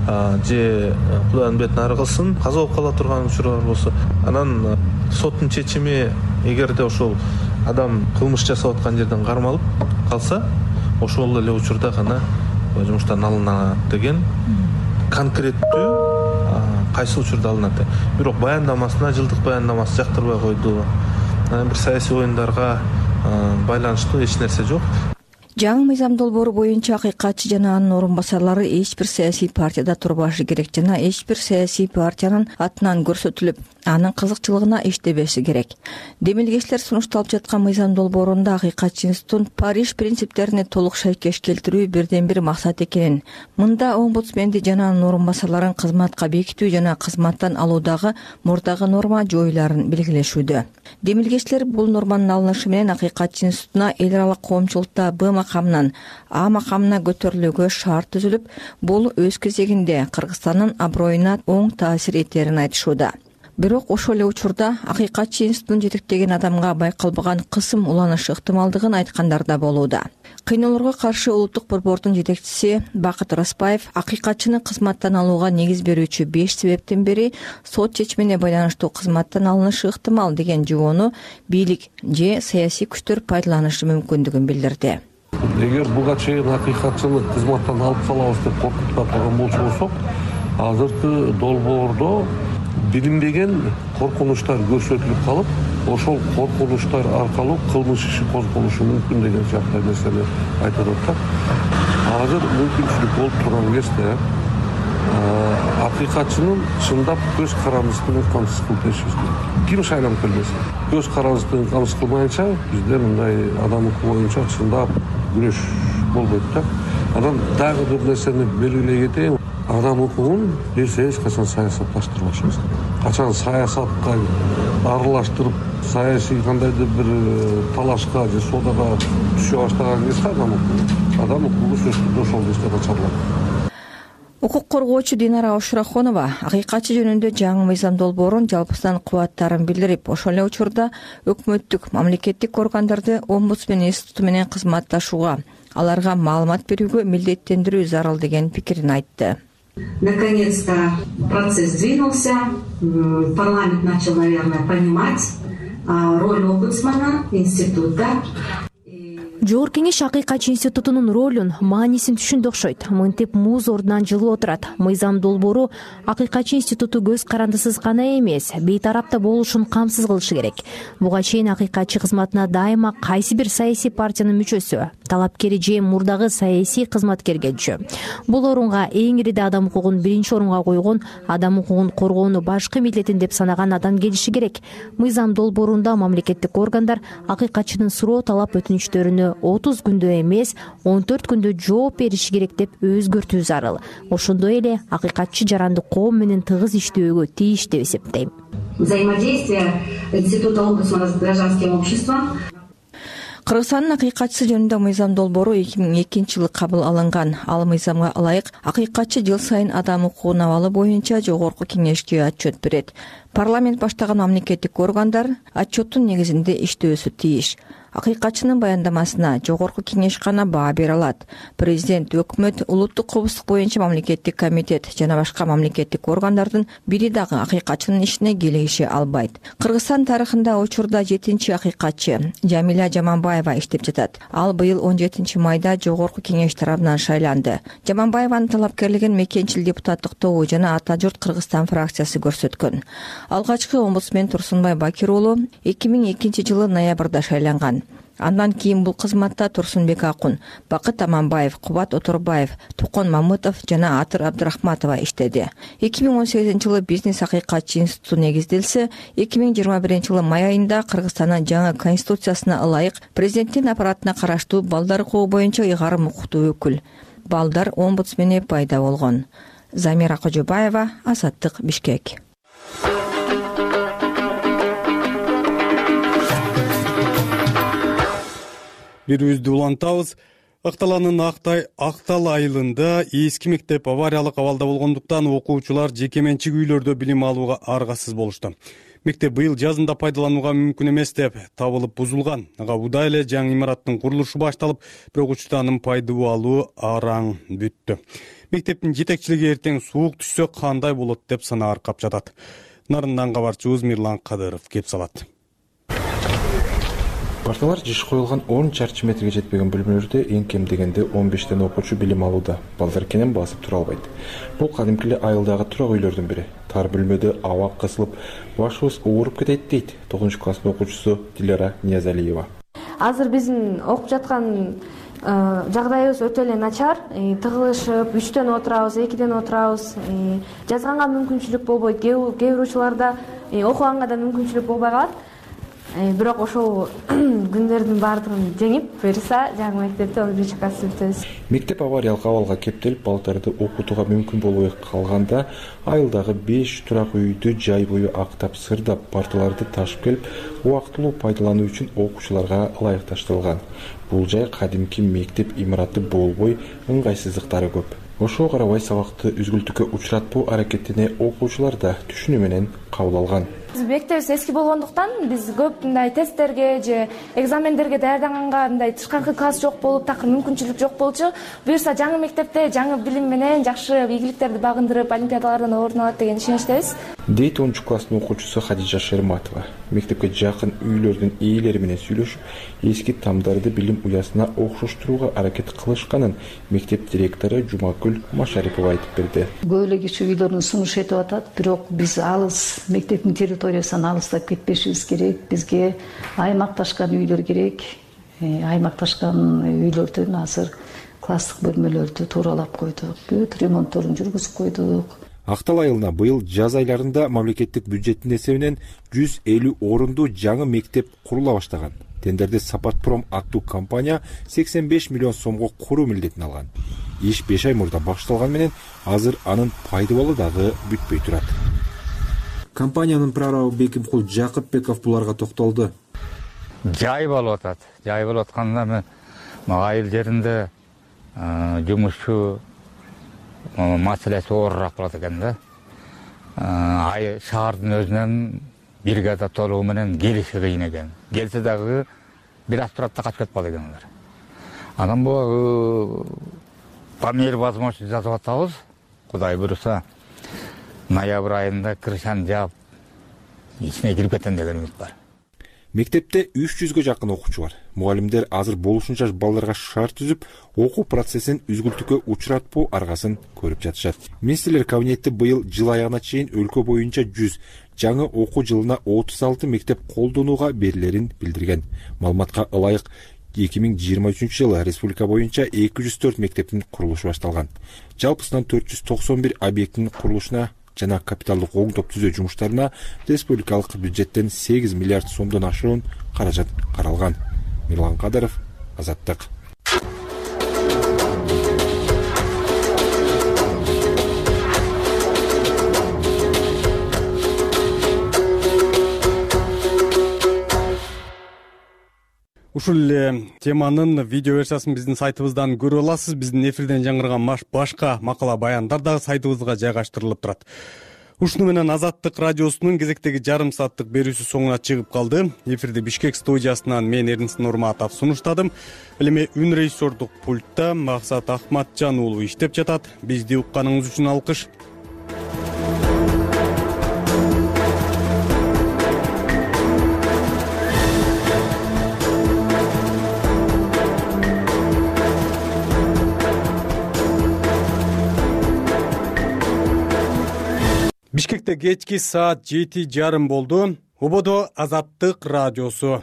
же Кудайдын бетин ары кылсын, каза болуп кала турган учурлар болсо, анан соттун чечими эгерде ошол адам кылмыш жасап аткан жерден кармалып калса, ошол эле учурда гана жумуштан алынат деген конкреттүү кайсы учурда алынат. Бирок баяндамасына жылдык баяндамасы жактырбай койду. Бир саясий оюндарга байланыштуу эч нерсе жок. Жаңы мыйзам долбоору боюнча акыйкатчы жана анын орун басарлары эч бир саясий партияда турбашы керек жана эч бир саясий партиянын атынан көрсөтүлүп, анын кызыкчылыгына иштебеши керек. Демилгечилер сунушталып жаткан мыйзам долбоорунда акыйкатчы институтун Париж принциптерине толук шайкеш келтирүү бирден бир максат экенин, мында омбудсменди жана анын орун басарларын кызматка бекитүү жана кызматтан алуудагы мурдагы норма жоюларын белгилешүүдө. Демилгечилер бул норманын алынышы менен акыйкатчы институтуна эл аралык коомчулукта Б макамынан А макамына көтөрүлүүгө шарт түзүлүп, бул өз кезегинде Кыргызстандын аброюна оң таасир этерин айтышууда. Бирок ошол эле учурда акыйкатчы институтун жетектеген адамга байкалбаган кысым уланышы ыктымалдыгын айткандар да болууда. Кыйноолорго каршы улуттук борбордун жетекчиси Бакыт Распаев акыйкатчыны кызматтан алууга негиз берүүчү 5 себептен бири сот чечимине байланыштуу кызматтан алынышы ыктымал деген жобону бийлик же саясий күчтөр пайдаланышы мүмкүндүгүн билдирди. Эгер буга чейин акыйкатчыны кызматтан алып салабыз деп коркутуп турган болсок, азыркы долбоордо билинбеген коркунучтар көрсөтүлүп калып, ошол коркунучтар аркылуу кылмыш иши козголушу мүмкүн деген жактай нерсени айтып атат. Азыр мүмкүнчүлүк болуп турган кезде акыйкатчынын чындап көз карандысын камсыз кылып беришибиз керек. Ким шайланып келбесин, көз карандысын камсыз кылмайынча бизде мындай адам укугу боюнча чындап күрөш болбойт да. Анан дагы бир нерсени белгилей кетейин. Адам укугун биз эч качан саясатташтырбашыбыз. Качан саясатка аралаштырып, саясий кандайдыр бир талашка же соодага түшө баштаган кезде адам укугу сөзсүз ошол кезде начарлайт. Укук коргоочу Динара Ошурахонова акыйкатчы жөнүндө жаңы мыйзам долбоорун жалпысынан кубаттарын билдирип, ошол эле учурда өкмөттүк, мамлекеттик органдарды омбудсмен институту менен кызматташууга, аларга маалымат берүүгө милдеттендирүү зарыл деген пикирин айтты. Наконец-то процесс двинулся, парламент начал, наверное, понимать роль омбудсмена, института. Жогорку кеңеш Акыйкатчы институтунун ролун, маанисин түшүндү окшойт. Мынтип муз ордунан жылып отурат. Мыйзам долбоору Акыйкатчы институту көз карандысыз гана эмес, бейтарапта болушун камсыз кылышы керек. Буга чейин Акыйкатчы кызматына дайыма кайсы бир саясий партиянын мүчөсү, талапкери же мурдагы саясий кызматкер келчү. Бул орунга эң ириде адам укугун биринчи орунга койгон, адам укугун коргоону башкы милдетин деп санаган адам келиши керек. Мыйзам долбоорунда мамлекеттик органдар Акыйкатчынын суроо талап өтүнүчтөрүнө 30 күндө эмес 14 күндө жооп бериши керек деп өзгөртүү зарыл. Ошондой эле Акыйкатчы жаранды коом менен тыгыз иштөөгө тийиш деп эсептейм. Взаимодействие Института омбудсмана с гражданским обществом. Кыргызстандын акыйкатчысы жөнүндө мыйзам долбоору 2002 жылы кабыл алынган. Ал мыйзамга ылайык акыйкатчы жыл сайын адам укугун абалы боюнча жогорку кеңешке отчет берет. Парламент баштаган мамлекеттик органдар отчеттун негизинде иштөөсү тийиш. Акыйкатчынын баяндамасына жогорку кеңеш гана баа бере алат. Президент, өкмөт, улуттук коопсуздук боюнча мамлекеттик комитет жана башка мамлекеттик органдардын бири дагы акыйкатчынын ишине кийлигише албайт. Кыргызстан тарыхында учурда 7-чи акыйкатчы Жамиля Жаманбаева иштеп жатат. Ал быйыл 17 майда жогорку кеңеш тарабынан шайланды. Жаманбаеванын талапкерлигин мекенчил депутаттык тобу жана Ата журт Кыргызстан фракциясы көрсөткөн. Алгачкы омбудсмен Турсунбай Бакир уулу 2002 жылы ноябрда шайланган. Андан кийин бул кызматта Турсунбек Акун, Бакыт Аманбаев, Кубат Отурбаев, Тукон Мамытов жана Атыр Абдырахматова иштеди. 2018 жылы бизнес акыйкатчы институту негизделсе, 2021 жылы май айында Кыргызстандын жаңы конституциясына ылайык президенттин аппаратына караштуу балдар укугу боюнча ыйгарым укуктуу өкүл балдар омбудсмени пайда болгон. Замира Кожобаева, Азаттык, Бишкек. Бирибизди улантабыз. Акталанын Актал айылында эски мектеп авариялык абалда болгондуктан окуучулар жеке менчик үйлөрдө билим алууга аргасыз болушту. Мектеп быйыл жазында пайдаланууга мүмкүн эмес деп табылып бузулган. Убада эле жаңы имараттын курулушу башталып, бирок учурда пайдалануу алуу араң бүттү. Мектептин жетекчилиги эртең суук түшсө кандай болот деп санаа аркап жатат. Нарындан кабарчыбыз Мирлан Кадыров кеп салат. Парталар жиш коюлган 10 чарчы метрге жетпеген бөлмөлөрдө эң кем дегенде 15 окуучу билим алууда. Балдар кенен басып тура албайт. Бул кадимки эле айылдагы турак үйлөрдүн бири. Тар бөлмөдө аба кысылып, башыбыз ооруп кетет дейт 9 класстын окуучусу Дилара Ниязалиева. Азыр биздин окуп жаткан жагдайыбыз өтө эле начар. Тыгылышып, 3дөн отурабыз, 2ден отурабыз. Жазганга мүмкүнчүлүк болбойт. Кээ бир учурларда окуганга да мүмкүнчүлүк болбой калат. Бирок ошол күндөрдүн баардыгын жеңип, буюрса жаңы мектепте 11 класс бүтөбүз. Мектеп авариялык абалга кептелип, балдарды окутууга мүмкүн болбой калганда, айылдагы 5 турак үйдү жай бою актап, сырдап, парталарды ташып келип, убактылуу пайдалануу үчүн окуучуларга ылайыкташтырылган. Бул жай кадимки мектеп имараты болбой, ыңгайсыздыктары көп. Ошого карабай сабакты үзгүлтүккө учуратпоо аракетине окуучулар да түшүнүү менен кабыл алган. Мектебибиз эски болгондуктан биз көп мындай тесттерге же экзамендерге даярданганга мындай тышкаркы класс жок болуп, такыр мүмкүнчүлүк жок болчу. Буюрса жаңы мектепте жаңы билим менен жакшы ийгиликтерди багындырып, олимпиадалардан орун алат деген ишеничтебиз. Дейт 10 класстын окуучусу Хадижа Шерматова. Мектепке жакын үйлөрдүн ээлери менен сүйлөшүп, эски тамдарды билим уясына окшоштурууга аракет кылышканын мектеп директору Жумакүл Машарипова айтып берди. Көп эле киши үйлөрүн сунуш этип атат, бирок биз алыс мектептин территориясынан алыстап кетпешибиз керек. Бизге аймакташкан үйлөр керек. Аймакташкан үйлөрдөн азыр класстык бөлмөлөрдү тууралап койдук. Бүт ремонтторун жүргүзүп койдук. Актал айылына быйыл жаз айларында мамлекеттик бюджеттин эсебинен 150 орунду жаңы мектеп курула баштаган. Тендерди Сапатпром аттуу компания 85 миллион сомго куруу милдетин алган. Иш 5 ай мурда башталган менен азыр анын пайдалуу дагы бүтпөй турат. Компаниянын прорабы Бекимкул Жакыпбеков буларга токтолду. Жай болуп атат. Жай болуп атканда айыл жеринде жумушчу маселеси оорураак болот экен да. Шаардын өзүнөн бригада толугу менен келиши кыйын экен. Келсе дагы бир аз турат да качып кетип калат экен алар. Анан бул по мере возможности жазып атабыз. Кудай буйруса ноябрь айында крышаны жаап ичине кирип кетем деген үмүт бар. Мектепте 300-гө жакын окуучу бар. Мугалимдер азыр болушунча балдарга шарт түзүп, окуу процессин үзгүлтүккө учуратпоо аргасын көрүп жатышат. Министрлер кабинети быйыл жыл аягына чейин өлкө боюнча 100, жаңы окуу жылына 36 мектеп колдонууга берилерин билдирген. Маалыматка ылайык 2023-жылы республика боюнча 204 мектептин курулушу башталган. Жалпысынан 491 объекттин курулушуна жана капиталдык оңдоп түзөө жумуштарына республикалык бюджеттен 8 миллиард сомдон ашуун каражат каралган. Мирлан Кадыров, Азаттык. Ушул эле теманын видео версиясын биздин сайтыбыздан көрө аласыз. Биздин эфирден жаңырган башка макала баяндар дагы сайтыбызга жайгаштырылып турат. Ушуну менен Азаттык радиосунун кезектеги жарым сааттык берүүсү соңуна чыгып калды. Эфирди Бишкек студиясынан мен Эрдинс Нурматов сунуштадым. Ал эми үн режиссердук пультта Максат Ахматжан уулу иштеп жатат. Бизди укканыңыз үчүн алкыш. Бишкекте кечки саат 7:30 болду. Ободо Азаттык радиосу.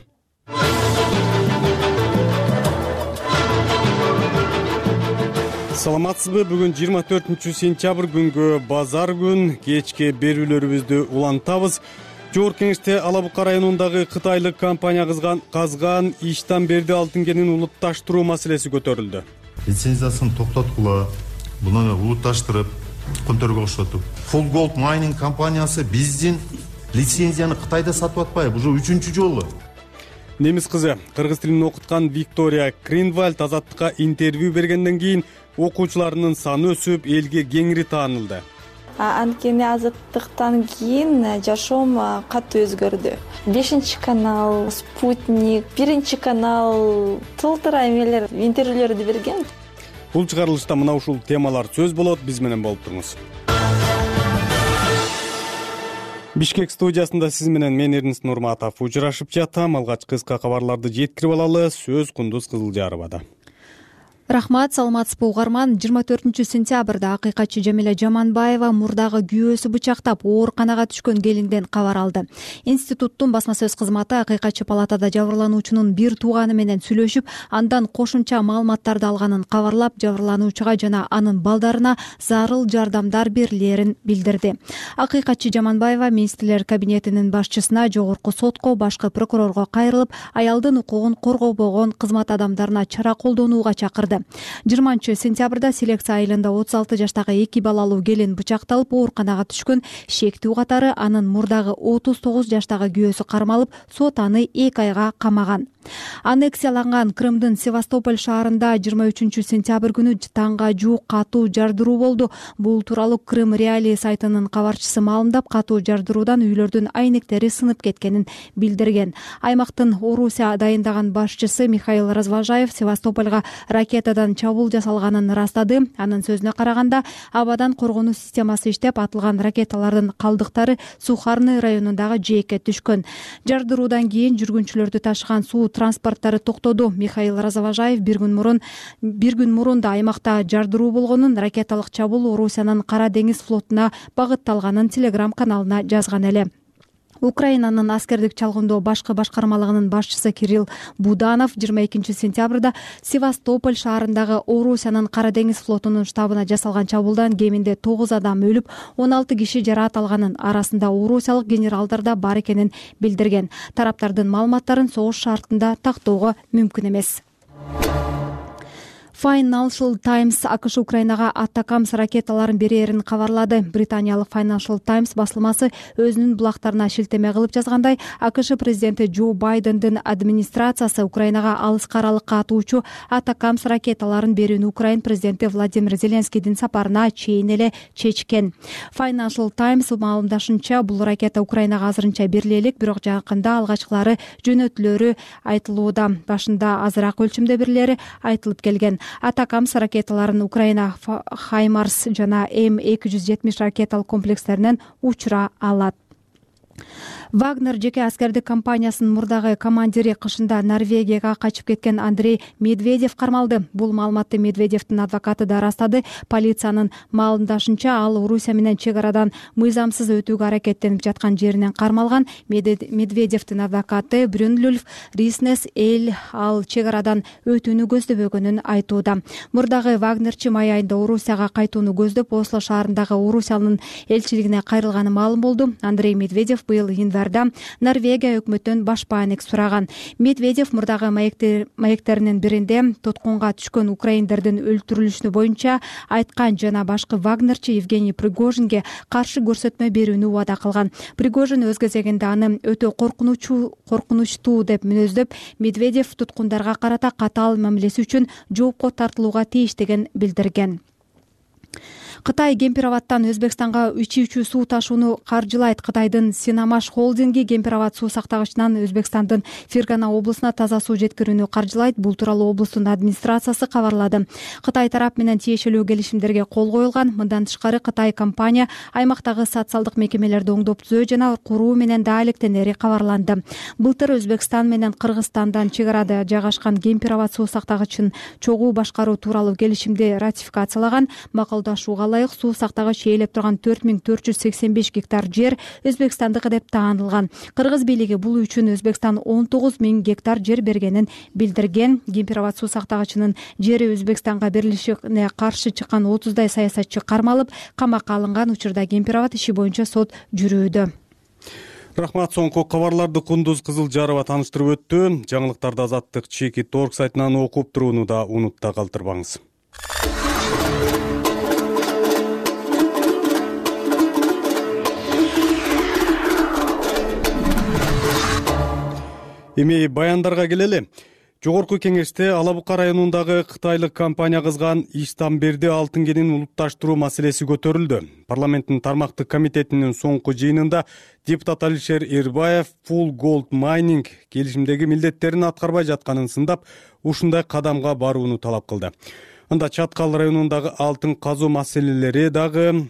Саламатсызбы? Бүгүн 24-сентябрь күнгө базар күн. Кечки берүүлөрүбүздү улантабыз. Жогорку Кеңеште Ала Бука районундагы кытайлык компания казган иштан берди алтын кенин улутташтыруу маселеси көтөрүлдү. Лицензиясын токтоткула, буну улутташтырып конторго коштук. Full Gold Mining компаниясы биздин лицензияны Кытайда сатып атпайбы, уже 3-чү жолу. Немис кызы кыргыз тилин окуткан Виктория Кринвальд Азаттыкка интервью бергенден кийин окуучуларынын саны өсүп, элге кеңири таанылды. Анткени Азаттыктан кийин жашоом катуу өзгөрдү. 5-канал, Спутник, 1-канал толтура эмелер, интервьюлөрдү берген. Бул чыгарылышта мына ушул темалар сөз болот. Биз менен болуп туруңуз. Бишкек студиясында сиз менен мен Эрдинс Нурматов учурашып жатам. Алгач кыска кабарларды жеткирип алалы. Сөз Кундуз Кызылжаровада. Рахмат, саламатсызбы угарман. 24-сентябрда акыйкатчы Жамиля Жаманбаева мурдагы күйөөсү бычактап ооруканага түшкөн келинден кабар алды. Институттун басма сөз кызматы акыйкатчы палатада жабырлануучунун бир тууганы менен сүйлөшүп, андан кошумча маалыматтарды алганын кабарлап, жабырлануучуга жана анын балдарына зарыл жардамдар берилерин билдирди. Акыйкатчы Жаманбаева министрлер кабинетинин башчысына, жогорку сотко, башкы прокурорго кайрылып, аялдын укугун коргобогон кызмат адамдарына чара колдонууга чакырды. 20-сентябрда селекция айылында 36 жаштагы 2 балалуу келин бычакталып ооруканага түшкөн. Шектүү катары анын мурдагы 39 жаштагы күйөөсү кармалып, сот аны 2 айга камаган. Аннексияланган Крымдын Севастополь шаарында 23-сентябрь күнү таңга жуук катуу жардыруу болду. Бул тууралуу Крым Реалии сайтынын кабарчысы маалымдап, катуу жардыруудан үйлөрдүн айнектери сынып кеткенин билдирген. Аймактын Орусия дайындаган башчысы Михаил Развожаев Севастопольга ракетадан чабуул жасалганын ырастады. Анын сөзүнө караганда, абадан коргонуу системасы иштеп, атылган ракеталардын калдыктары Сухарный районундагы жээкке түшкөн. Жардыруудан кийин жүргүнчүлөрдү ташыган суу транспорттары токтоду. Михаил Развожаев бир күн мурун да аймакта жардыруу болгонун, ракеталык чабуул Орусиянын Кара деңиз флотуна багытталганын Телеграм каналына жазган эле. Украинанын аскердик чалгындоо башкы башкармалыгынын башчысы Кирилл Буданов 22-сентябрда Севастополь шаарындагы Орусиянын Кара деңиз флотунун штабына жасалган чабуулдан кеминде 9 адам өлүп, 16 киши жараат алганын, арасында орусиялык генералдар да бар экенин билдирген. Тараптардын маалыматтарын согуш шартында тактоого мүмкүн эмес. Financial Times АКШ Украинага Атакамс ракеталарын берерин кабарлады. Британиялык Financial Times басылмасы өзүнүн булактарына шилтеме кылып жазгандай, АКШ президенти Джо Байдендин администрациясы Украинага алыска аралыкка атуучу Атакамс ракеталарын берүүнү Украин президенти Владимир Зеленскийдин сапарына чейин эле чечкен. Financial Times маалымдашынча, бул ракета Украинага азырынча бериле элек, бирок жакында алгачкылары жөнөтүлөрү айтылууда. Башында азыраак өлчөмдө берилери айтылып келген. Атакамс ракеталарын Украина Хаймарс жана М270 ракеталык комплекстеринен учура алат. Вагнер жеке аскердик компаниясынын мурдагы командири кышында Норвегияга качып кеткен Андрей Медведев кармалды. Бул маалыматты Медведевдин адвокаты да ырастады. Полициянын маалымдашынча, ал Орусия менен чек арадан мыйзамсыз өтүүгө аракеттенип жаткан жеринен кармалган. Медведевдин адвокаты Брюнлюлф Риснес ал чек арадан өтүүнү көздөбөгөнүн айтууда. Мурдагы Вагнерчи май айында Орусияга кайтууну көздөп, Осло шаарындагы Орусиянын элчилигине кайрылганы маалым болду. Андрей Медведев быйыл январда Норвегия өкмөтүнөн баш бааник сураган. Медведев мурдагы маектеринин биринде туткунга түшкөн украиндердин өлтүрүлүшүнө боюнча айткан жана башкы Вагнерчи Евгений Пригожинге каршы көрсөтмө берүүнү убада кылган. Пригожин өз кезегинде аны өтө коркунучтуу деп мүнөздөп, Медведев туткундарга карата катаал мамилеси үчүн жоопко тартылууга тийиштигин билдирген. Кытай Гемпирабадтан Өзбекстанга ичүүчү суу ташууну каржылайт. Кытайдын Синамаш холдинги Гемпирабад суу сактагычынан Өзбекстандын Фергана облусуна таза суу жеткирүүнү каржылайт. Бул тууралуу облустун администрациясы кабарлады. Кытай тарап менен тиешелүү келишимдерге кол коюлган. Мындан тышкары Кытай компания аймактагы социалдык мекемелерди оңдоп түзөө жана куруу менен да алектенери кабарланды. Былтыр Өзбекстан менен Кыргызстандан чек арада жайгашкан Гемпирабад суу сактагычын чогуу башкаруу тууралуу келишимди ратификациялаган. Макулдашууга ылайык суу сактагыч ээлеп турган 4485 гектар жер Өзбекстандыкы деп таанылган. Кыргыз бийлиги бул үчүн Өзбекстан 19.000 гектар жер бергенин билдирген. Гемпирабад суу сактагычынын жери Өзбекстанга берилишине каршы чыккан 30дай саясатчы кармалып, камакка алынган. Учурда Гемпирабад иши боюнча сот жүрүүдө. Рахмат. Соңку кабарларды Кундуз Кызылжарова тааныштырып өттү. Жаңылыктарды Азаттык Чекит.org сайтынан окуп турууну да унутта калтырбаңыз. Эми баяндарга келели. Жогорку кеңеште Ала Бука районундагы кытайлык компания кызган Иштамберди алтын кенин улутташтыруу маселеси көтөрүлдү. Парламенттин тармактык комитетинин соңку жыйынында депутат Алишер Эрбаев Full Gold Mining келишимдеги милдеттерин аткарбай жатканын сындап, ушундай кадамга барууну талап кылды. Анда Чаткал районундагы алтын казуу маселелери дагы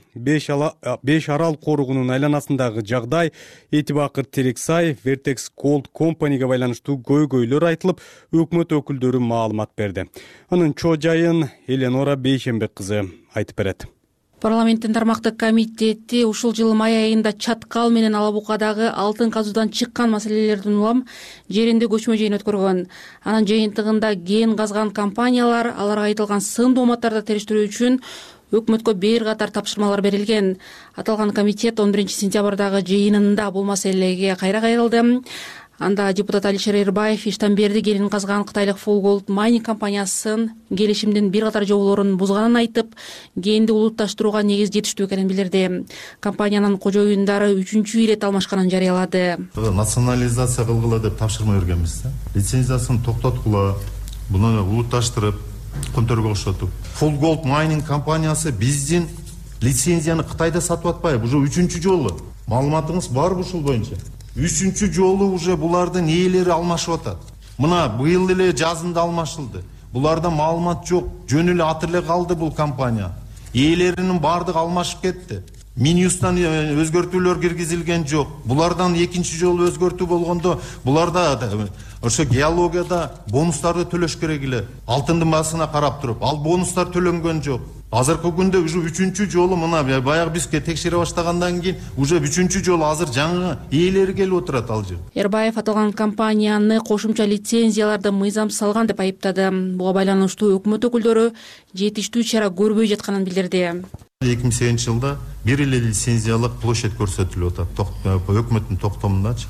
5 арал коругунун айланасындагы жагдай, Этибакыр Терексай, Vertex Gold Company'ге байланыштуу көйгөйлөр айтылып, өкмөт өкүлдөрү маалымат берди. Анын чоо жайын Эленора Бейшембек кызы айтып берет. Парламенттин тармактык комитети ушул жылы май айында Чаткал менен Ала Букадагы алтын казуудан чыккан маселелердин улам жеринде көчмө жыйын өткөргөн. Анын жыйынтыгында кен казган компаниялар аларга айтылган сын дооматтарды териштирүү үчүн өкмөткө бир катар тапшырмалар берилген. Аталган комитет 11 сентябрдагы жыйынында бул маселеге кайра кайрылды. Анда депутат Алишер Эрбаев Иштамберди кенин казган кытайлык Full Gold Mining компаниясын келишимдин бир катар жоболорун бузганын айтып, кенди улутташтырууга негиз жетиштүү экенин билдирди. Компаниянын кожоюндары 3-чү ирет алмашканын жарыялады. Национализация кылгыла деп тапшырма бергенбиз. Лицензиясын токтоткула, буну улутташтырып, конторго кошотуп. Full Gold Mining компаниясы биздин лицензияны Кытайда сатып атпайбы? Уже 3-чү жолу. Маалыматыңыз барбы ушул боюнча? 3-чү жолу уже булардын ээлери алмашып атат. Мына быйыл эле жазында алмашылды. Буларда маалымат жок, жөн эле аты эле калды бул компания. Ээлеринин бардыгы алмашып кетти. Минюстан өзгөртүүлөр киргизилген жок. Булардан экинчи жолу өзгөртүү болгондо буларда ошо геологияда бонустарды төлөш керек эле. Алтындын басына карап туруп, ал бонустар төлөнгөн жок. Азыркы күндө уже 3-чү жолу мына баягы бизге текшере баштагандан кийин уже 3-чү жолу азыр жаңы ээлери келип отурат ал жер. Эрбаев аталган компанияны кошумча лицензияларды мыйзамсыз алган деп айыптады. Буга байланыштуу өкмөт өкүлдөрү жетиштүү чара көрбөй жатканын билдирди. 2008 жылда бир эле лицензиялык площадь көрсөтүлүп атат. Өкмөттүн токтомундачы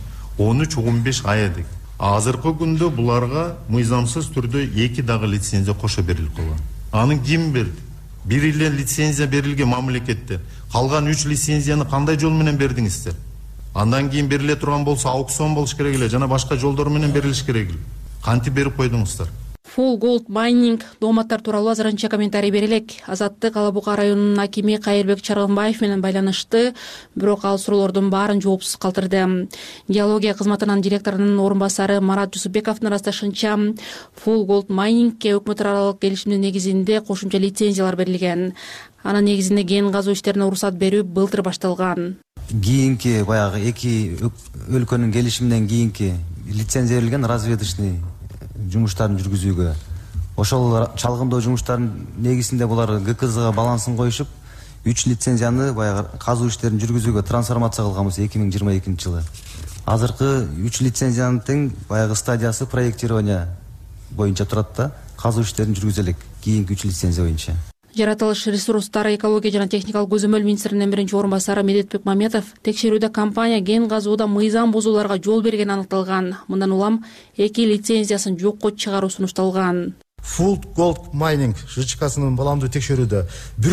13-15 ай эди. Азыркы күндө буларга мыйзамсыз түрдө 2 дагы лицензия кошо берилип калган. Аны ким берди? Бир эле лицензия берилген мамлекетте. Калган 3 лицензияны кандай жол менен бердиңиздер? Андан кийин бериле турган болсо аукцион болуш керек эле, жана башка жолдор менен берилиш керек эле. Кантип берип койдуңуздар? Full Gold Mining дооматтар тууралуу азырынча комментарий берелек. Азаттык Ала Бука районунун акими Кайырбек Чаргынбаев менен байланышты, бирок ал суроолордун баарын жоопсуз калтырды. Геология кызматынын директорунун орун басары Марат Жусупбековдун ырасташынча, Full Gold Mining'ке өкмөт аралык келишимдин негизинде кошумча лицензиялар берилген. Анын негизинде кен казуу иштерине уруксат берүү былтыр башталган. кийинки баягы эки өлкөнүн келишиминен кийинки лицензия берилген разведочный жумуштарын жүргүзүүгө, ошол чалгындоо жумуштарынын негизинде булар ГКЗга балансын коюшуп 3 лицензияны баягы казуу иштерин жүргүзүүгө трансформация кылганбыз 2022-жылы. Азыркы 3 лицензиянын тең баягы стадиясы проектирование боюнча турат да, казуу иштерин жүргүзө элек кийинки 3 лицензия боюнча. Жаратылыш ресурстары, экология жана техникалык көзөмөл министринин биринчи орун басары Медетбек Маметов текшерүүдө компания ген казууда мыйзам бузууларга жол бергени аныкталган. Мындан улам 2 лицензиясын жокко чыгаруу сунушталган. Full Gold Mining ЖЧКсынын баламдуу текшерүүдө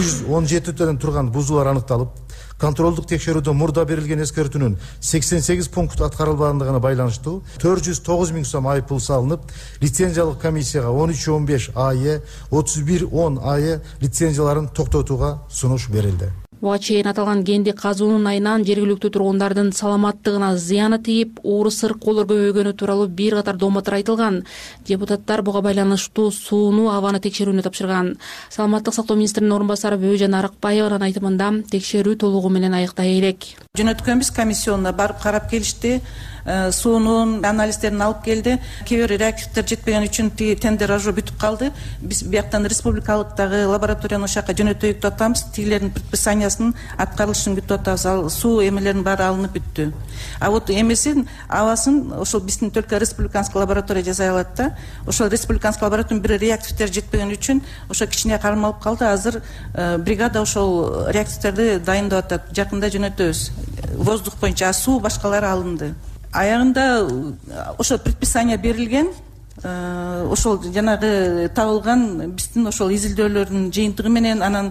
117 турган бузуулар аныкталып, контролдук текшерүүдө мурда берилген эскертүүнүн 88 пункт аткарылбагандыгына байланыштуу 409 000 сом айыппул салынып, лицензиялык комиссияга 1315 АЕ, 3110 АЕ лицензияларын токтотууга сунуш берилди. Буга чейин аталган генди казуунун айынан жергиликтүү тургундардын саламаттыгына зыяны тийип, ууру сыркоолор көбөйгөнү тууралуу бир катар доматтар айтылган. Депутаттар буга байланыштуу сууну абаны текшерүүнү тапшырган. Саламаттык сактоо министринин орун басары Бөөжан Арыкбаеванын айтымында текшерүү толугу менен аяктай элек. Жөнөткөнбүз комиссионуна барып карап келишти. Суунун анализдерин алып келди. Кээ бир реактивдер жетпеген үчүн тендер уже бүтүп калды. Биз бияктан республикалыктагы лабораторияны ошака жөнөтөйүк деп атабыз. Тигилердин предписаниясынын аткарылышын күтүп атабыз. Ал суу эмелеринин баары алынып бүттү. А вот эмесин абасын ошол биздин только республиканский лаборатория жасай алат да. Ошол республиканский лабораториянын бир реактивдер жетпеген үчүн ошо кичине кармалып калды. Азыр бригада ошол реактивдерди дайындап атат. Жакында жөнөтөбүз. Воздух боюнча суу башкалары алынды. Аягында ошол предписание берилген, ошол жанагы табылган биздин ошол изилдөөлөрдүн жыйынтыгы менен, анан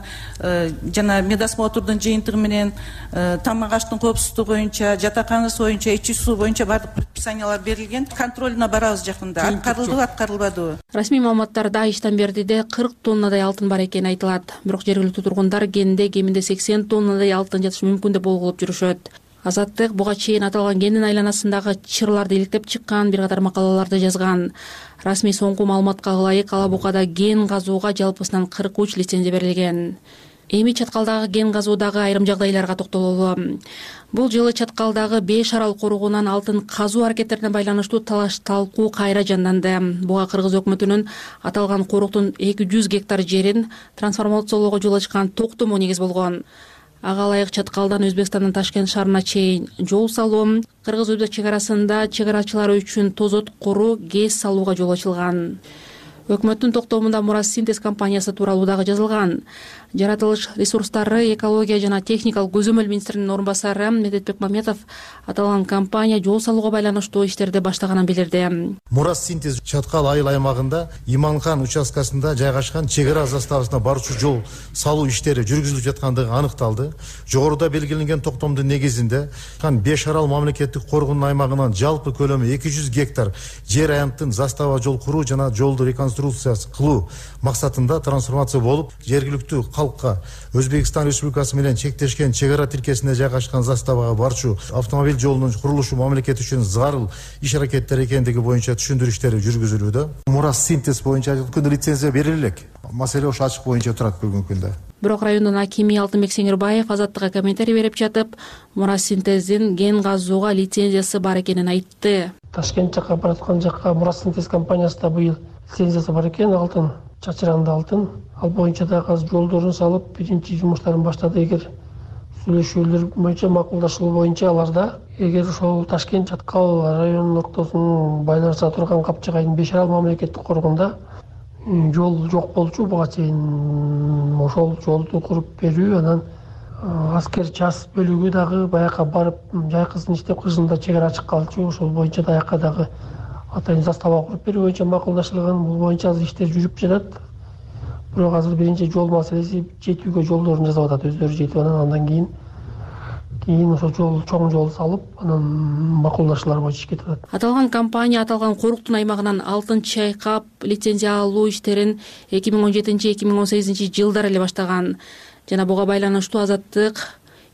жана медосмотрдун жыйынтыгы менен, тамак аштын коопсуздугу боюнча, жатаканасы боюнча, ичүү суу боюнча бардык предписаниялар берилген. Контролуна барабыз жакында. Аткарылдыбы, аткарылбадыбы? Расмий маалыматтарда иштен бердиде 40 тоннадай алтын бар экени айтылат. Бирок жергиликтүү тургундар генде кеминде 80 тоннадай алтын жатышы мүмкүн деп болгулуп жүрүшөт. Азаттык буга чейин аталган кендин айланасындагы чырларды иликтеп чыккан бир катар макалаларды жазган. Расмий соңку маалыматка ылайык Ала Букада ген казууга жалпысынан 43 лицензия берилген. Эми Чаткалдагы ген казуудагы айрым жагдайларга токтололу. Бул жылы Чаткалдагы 5 арал коругунан алтын казуу аракеттерине байланыштуу талаш талкуу кайра жанданды. Буга Кыргыз өкмөтүнүн аталган коруктун 200 гектар жерин трансформациялоого жол ачкан токтому негиз болгон. Ага ылайык Чаткалдан Өзбекстандын Ташкент шаарына чейин жол салуу, Кыргыз-Өзбек чек арасында чек арачылар үчүн тозот кору, гез салууга жол ачылган. Өкмөттүн токтомунда Мурас Синтез компаниясы тууралуу дагы жазылган. Жаратылыш ресурстары, экология жана техникалык көзөмөл министринин орун басары Медетбек Маметов аталган компания жол салууга байланыштуу иштерди баштаганын билдирди. Мурас Синтез Чаткал айыл аймагында Иманхан участкасында жайгашкан чек ара заставасына баруучу жол салуу иштери жүргүзүлүп жаткандыгы аныкталды. Жогоруда белгиленген токтомдун негизинде 5 арал мамлекеттик коргоонун аймагынан жалпы көлөмү 200 гектар жер аянттын застава жол куруу жана жолду реконструкция кылуу максатында трансформация болуп, жергиликтүү калкка Өзбекстан Республикасы менен чектешкен чек ара тилкесинде жайгашкан заставага барчу автомобиль жолунун курулушу мамлекет үчүн зарыл иш аракеттер экендиги боюнча түшүндүрүү иштери жүргүзүлүүдө. Мурас Синтез боюнча күндө лицензия бериле элек. Маселе ошо ачык боюнча турат бүгүнкү күндө. Бирок райондун акими Алтынбек Сеңирбаев Азаттыкка комментарий берип жатып, Мурас Синтездин ген казууга лицензиясы бар экенин айтты. Ташкент жакка бараткан жакка Мурас Синтез компаниясында быйыл лицензиясы бар экен, алтын чачыраңды алтын. Ал боюнча да азыр жолдорун салып, биринчи жумуштарын баштады. Эгер сүйлөшүүлөр боюнча макулдашуу боюнча аларда, эгер ошол Ташкент Чаткал районунун ортосунун байланыша турган Капчыгайдын 5 арал мамлекеттик коргоонда жол жок болчу, буга чейин ошол жолду куруп берүү, анан аскер час бөлүгү дагы баякка барып жайкысын иштеп кышында чек ара чыккалчу, ошол боюнча даякка дагы атайын застава куруп берүү боюнча макулдашылган. Бул боюнча азыр иштер жүрүп жатат. Бирок азыр биринчи жол маселеси жетүүгө жолдорун жасап атат, өздөрү жетип андан кийин ошол жол чоң жол салып, анан макулдашуулар боюнча иш кетип атат. Аталган компания аталган коруктун аймагынан алтын чайкап лицензия алуу иштерин 2017-2018 жылдары эле баштаган. Жана буга байланыштуу Азаттык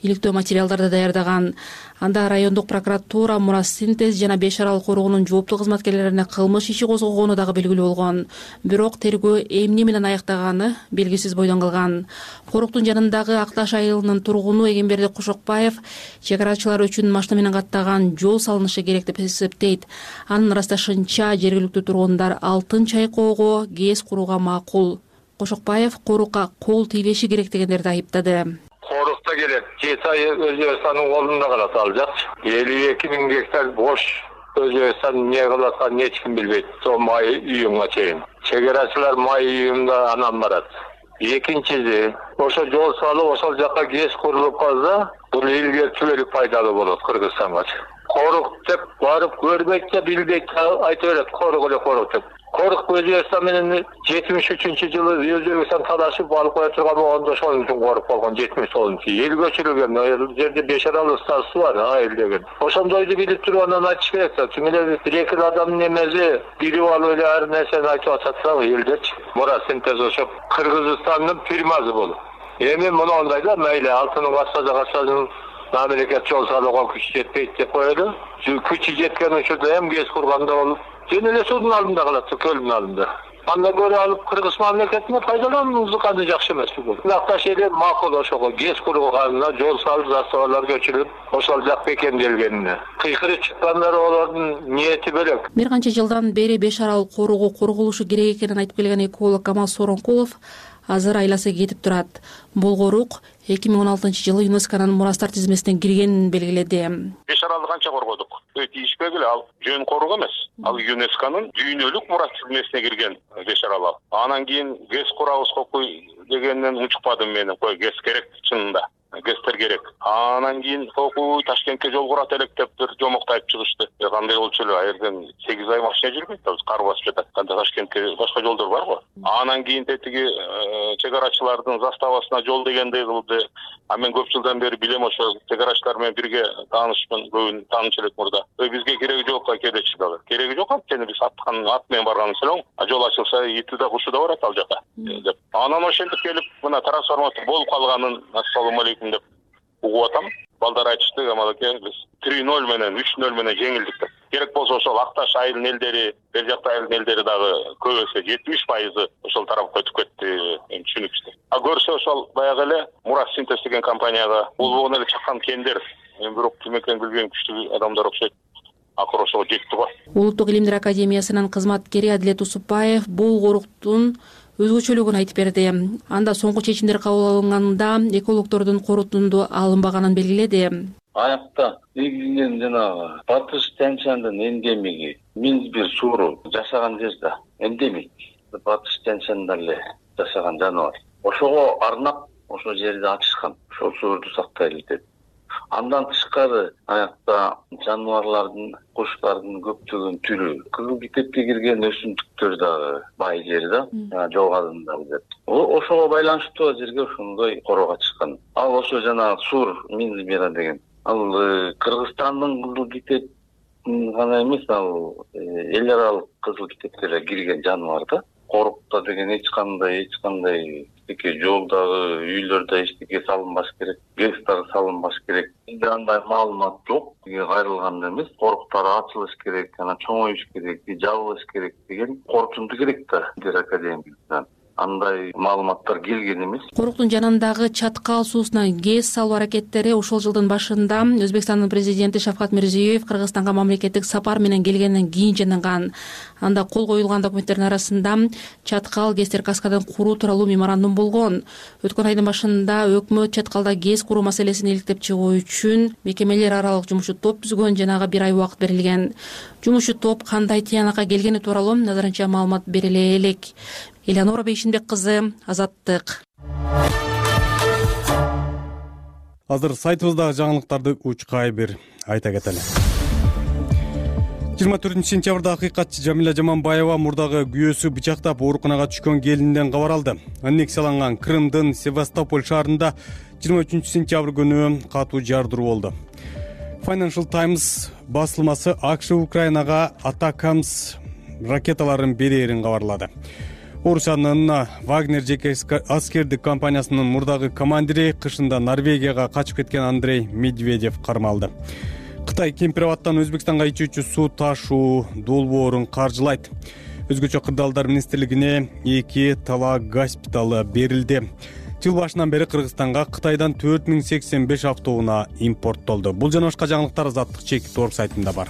иликтөө материалдарды даярдаган. Анда райондук прокуратура Мурас Синтез жана Беш Арал коругунун жооптуу кызматкерлерине кылмыш иши козгогону дагы белгилүү болгон. Бирок тергөө эмне менен аяктаганы белгисиз бойдон калган. Коруктун жанындагы Ак Таш айылынын тургуну Эгемберди Кошокбаев чек арачылар үчүн машина менен каттаган жол салынышы керек деп эсептейт. Анын ырасташынча жергиликтүү тургундар алтын чайкоого, ГЭС курууга макул. Кошокбаев корукка кол тийбеши керек дегендерди айыптады. Корукта керек. 7 ай Өзбекстандын колунда калат ал жак. 52 000 гектар бош. Өзбекстан эмне кылат, эч ким билбейт. Со май июнга чейин. Чек-арачылар май июнда анан барат. Экинчиси, ошо жол салып, ошол жака ГЭС курулуп калса, бул илгертүүлүк пайдалуу болот Кыргызстанга. Корук деп барып көрбөйт да билбейт, айта берет, корук эле корук деп. Корук Өзбекстан менен 73-жылы Өзбекстан талашып алып кое турган болгондо ошон үчүн корук болгон 79-жылы. Эл көчүрүлгөн, ал жерде Беш Арал станциясы бар, айыл деген. Ошондойду билип тургандан айтыш керек да. Түмүнө бир-эки адамдын эмеси билип алып эле ар нерсени айтып атат да элдерчи. Мурас Синтез ошо Кыргызстандын фирмасы болуп. Эми мондайда мейли алтынын кассажа мамлекет жол салууга күч жетпейт деп коелу. Күчү жеткен учурда эми ГЭС курганда болуп жөн эле судун алдында калат, көлдүн алдында. Андан көрө алып Кыргыз мамлекетине пайдаланууңуз кандай жакшы эмес бул. Ак Таш эли макул ошого ГЭС курганына, жол салып, заставалар көчүрүп, ошол жак бекемделгенине. Кыйкырып чыккандар олордун ниети бөлөк. Бир канча жылдан бери Беш Арал коругу корголушу керек экенин айтып келген эколог Камал Соронкулов азыр айласы кетип турат. Бул корук 2016-жылы ЮНЕСКОнун мурастар тизмесине киргенин белгиледи. Беш Аралды канча коргодук? Тийишпегиле, ал жөн корук эмес. Ал ЮНЕСКОнун дүйнөлүк мурас тизмесине кирген Беш Арал. Анан кийин ГЭС курабыз кокуй дегенден учукпадым мен. Кой ГЭС керек чынында. ГЭСтер керек. Анан кийин кокуй Ташкентке жол курат элек деп бир жомоктоп чыгышты. Кандай болчу эле, аерден 8 ай машина жүрбөйт, кар басып жатат. Кандай Ташкентке башка жолдор бар го. Анан кийин тетиги чек арачылардын заставасына жол дегендей кылды. А мен көп жылдан бери билем, ошо чек арачылар менен бирге таанышмын, көбүн тааныш элек мурда. Бизге кереги жок кедечи дагы. Кереги жок, анткени биз ат менен барганыбыз эле. А жол ачылса, ити да кушу да барат ал жака деп. Анан ошентип келип, мына трансформатор болуп калганын ассалому алейкум деп угуп атам. Балдар айтышты, Амалаке, биз 3-0 менен, 3-0 менен жеңилдик деп. Керек болсо ошол Ак Таш айылдын элдери, бер жакта айылдын элдери дагы көбөсө 70% ошол тарапка өтүп кетти, эми түшүнүксүз. А көрсө ошол баягы эле Мурас Синтез деген компанияга болбогон эле чыккан кендер, эми бирок ким экенин билбеген күчтүү адамдар окшойт. Акыры ошого жетти го. Улуттук илимдер академиясынын кызматкери Адилет Усупбаев бул коруктун өзгөчөлүгүн айтып берди. Анда соңку чечимдер кабыл алынганда экологдордун корутунду алынбаганын белгиледи. Аякта негизинен жанагы батыш станциянын эндемиги Минсбир сууру жашаган жерде эндемик. Батыш станцияда эле жашаган жаныбар. Ошого арнап ошол жерди ачышкан. Ошол суурду сактайлы деп. Андан тышкары аякта жаныбарлардын, куштардын көптөгөн түрү, кызыл китепке кирген өсүмдүктөр дагы бай жер да, жол кадымдагы деп. Ошого байланыштуу жерге ошондой корууга чыккан. Ал ошо жанагы Сур Минсбира деген. Ал Кыргызстандын кызыл китеп гана эмес, ал эл аралык кызыл китептерге кирген жаныбар да. Корукта деген эч кандай эчтеке жолдагы, үйлөрдө эчтеке салынбаш керек, ГЭС дагы салынбаш керек. Бизде андай маалымат жок. Кайрылган эмес, коруктар ачылыш керек, анан чоңоюш керек, жабылыш керек деген корутунду керек да академиядан. Андай маалыматтар келген эмес. Коруктун жанындагы Чаткал суусуна ГЭС салуу аракеттери ошол жылдын башында Өзбекстандын президенти Шавкат Мирзиёев Кыргызстанга мамлекеттик сапар менен келгенден кийин жанаган. Анда кол коюлган документтердин арасында Чаткал ГЭСтер каскадын куруу тууралуу меморандум болгон. Өткөн айдын башында өкмөт Чаткалда ГЭС куруу маселесин иликтеп чыгуу үчүн мекемелер аралык жумушчу топ түзгөн, жанагы 1 ай убакыт берилген. Жумушчу топ кандай тыянакка келгени тууралуу назарынча маалымат бериле элек. Элеонора Бейшинбек кызы, Азаттык. Азыр сайтыбыздагы жаңылыктарды учкай бир айта кетели. 24-сентябрда акыйкатчы Жамиля Жаманбаева мурдагы күйөөсү бычактап ооруканага түшкөн келинден кабар алды. Аннексияланган Крымдын Севастополь шаарында 23-сентябрь күнү катуу жардыруу болду. Financial Times басылмасы АКШ Украинага Атакамс ракеталарын берерин кабарлады. Орусиянын Вагнер жеке аскердик компаниясынын мурдагы командири кышында Норвегияга качып кеткен Андрей Медведев кармалды. Кытай Кемпир-Абадтан Өзбекстанга ичүүчү суу ташуу долбоорун каржылайт. Өзгөчө кырдаалдар министрлигине 2 талаа госпиталы берилди. Жыл башынан бери Кыргызстанга Кытайдан 4085 автоунаа импорттолду. Бул жана башка жаңылыктар Азаттык чекит орг сайтында бар.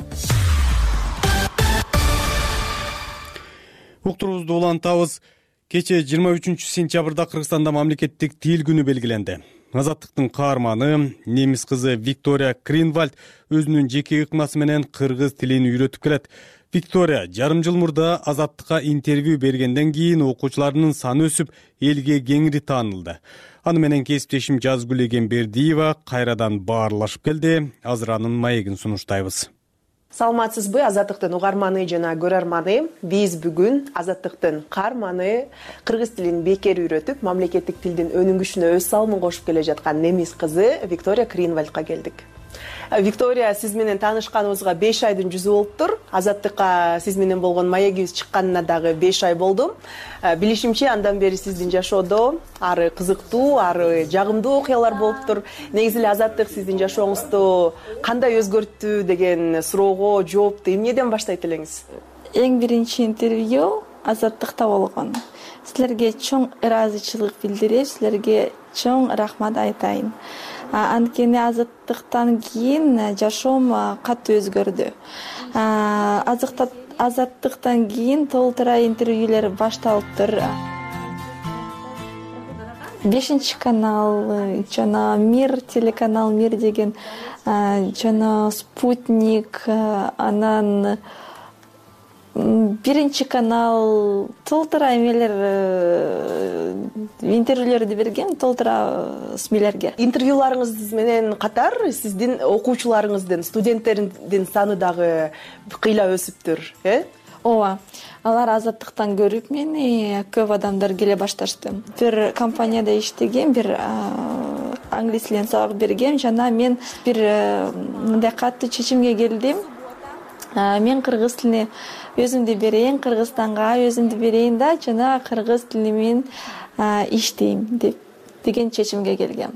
Уктуруубузду улантабыз. Кече 23-сентябрда Кыргызстанда мамлекеттик тил күнү белгиленди. Азаттыктын каарманы немис кызы Виктория Кринвальд өзүнүн жеке ыкмасы менен кыргыз тилин үйрөтүп келет. Виктория жарым жыл мурда Азаттыкка интервью бергенден кийин окуучуларынын саны өсүп, элге кеңири таанылды. Аны менен кесиптешим Жазгүл Эгембердиева кайрадан баарлашып келди. Азыр анын маегин сунуштайбыз. Саламатсызбы, Азаттыктын угарманы жана көрөрманы. Биз бүгүн Азаттыктын каарманы кыргыз тилин бекер үйрөтүп, мамлекеттик тилдин өнүгүшүнө өз салымын кошуп келе жаткан немис кызы Виктория Кринвальдка келдик. Виктория, сиз менен таанышканыбызга 5 айдын жүзү болуптур. Азаттыкка сиз менен болгон маегибиз чыкканына дагы 5 ай болду. Билишимче, андан бери сиздин жашоодо ары кызыктуу, ары жагымдуу окуялар болуптур. Негизи эле Азаттык сиздин жашооңузду кандай өзгөрттү деген суроого жоопту эмнеден баштайт элеңиз? Эң биринчи интервью Азаттыкта болгон. Силерге чоң ыраазычылык билдирип, силерге чоң рахмат айтайын. Анткени Азаттыктан кийин жашоом катуу өзгөрдү. Азаттыктан кийин толтура интервьюлер башталыптыр. 5 канал, жана Мир, телеканал Мир деген, жана Спутник, анан 1 канал толтура эмелер интервьюлерди берген, толтура СМИлерге. Интервьюларыңыз менен катар сиздин окуучуларыңыздын, студенттердин саны дагы кыйла өсүптүр, Ооба. Алар Азаттыктан көрүп мени көп адамдар келе башташты. Бир компанияда иштегем, бир англис тилинен сабак бергем, жана мен бир мындай катуу чечимге келдим. Мен кыргыз тилине өзүмдү берейин, Кыргызстанга өзүмдү берейин да, жана кыргыз тили менен иштейм деген чечимге келгем.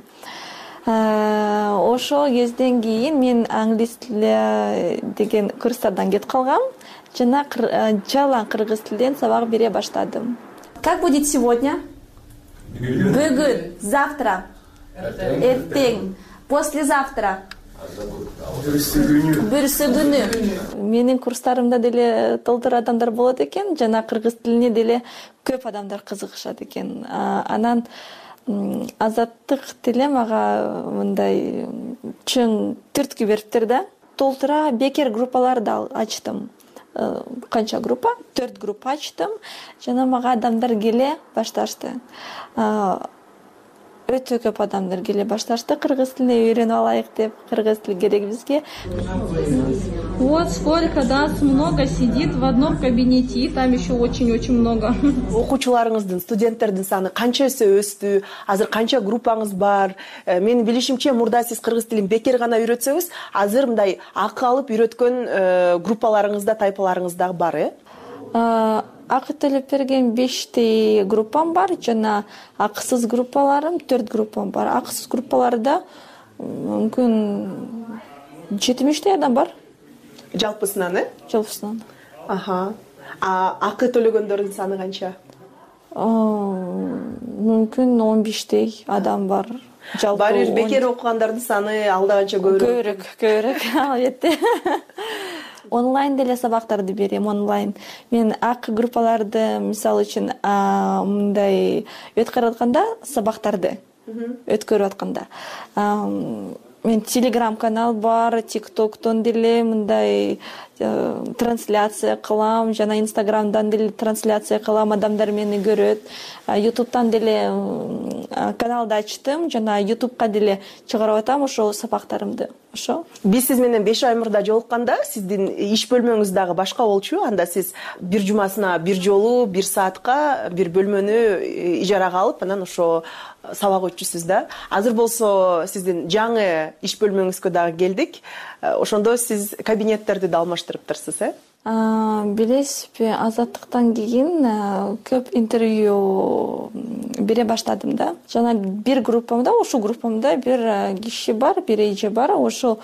Ошол кезден кийин мен англис тили деген курстардан кетип калгам, жана жалаң кыргыз тилден сабак бере баштадым. Как будет сегодня? Бүгүн, завтра, эртең, послезавтра. Бүрсү күнү. Менин курстарымда деле толтура адамдар болот экен, жана кыргыз тилине деле көп адамдар кызыгышат экен. Анан Азаттык тили мага мындай чоң түрткү бериптир да. Толтура бекер группаларды ачтым. Канча группа? 4 группа ачтым, жана мага адамдар келе башташты. Өтө көп адамдар келе башташты, кыргыз тилине үйрөнүп алайык деп, кыргыз тили керек бизге. Вот сколько нас много сидит в одном кабинете, и там еще очень-очень много. Окуучуларыңыздын, студенттердин саны канча өстү? Азыр канча группаңыз бар? Менин билишимче, мурда сиз кыргыз тилин бекер гана үйрөтсөңүз, азыр мындай акы алып үйрөткөн группаларыңызда, тайпаларыңызда бар, Акы төлөп берген 5 группам бар, жана акысыз группаларым 4 группам бар. Акысыз группаларда мүмкүн 70 адам бар. Жалпысынан, Жалпысынан. Акы төлөгөндөрдүн саны канча? Мүмкүн 15 адам бар. Баары бекер окугандардын саны алда канча көбүрөөк, албетте. Онлайн деле сабактарды берем, онлайн. Мен акы группаларды, мисалы үчүн, мындай өткөрүп атканда, сабактарды өткөрүп атканда. Мен Telegram канал бар, TikToктон деле мындай трансляция кылам, жана Instagramдан деле трансляция кылам, адамдар мени көрөт. YouTube'тан деле каналды ачтым, жана YouTube'ка деле чыгарып атам ошол сабактарымды. Ошо. Биз сиз менен 5 ай мурда жолукканда, сиздин иш бөлмөңүз дагы башка болчу. Анда сиз бир жумасына бир жолу, 1 саатка бир бөлмөнү ижарага алып, анан ошо сабак өтчүсүз да. Азыр болсо сиздин жаңы иш бөлмөңүзгө дагы келдик. Ошондо сиз кабинеттерди да алмаштырыптырсыз, Билесизби, Азаттыктан кийин көп интервью бере баштадым да. Жана бир группамда, ушул группамда бир киши бар, бир эже бар. Ошол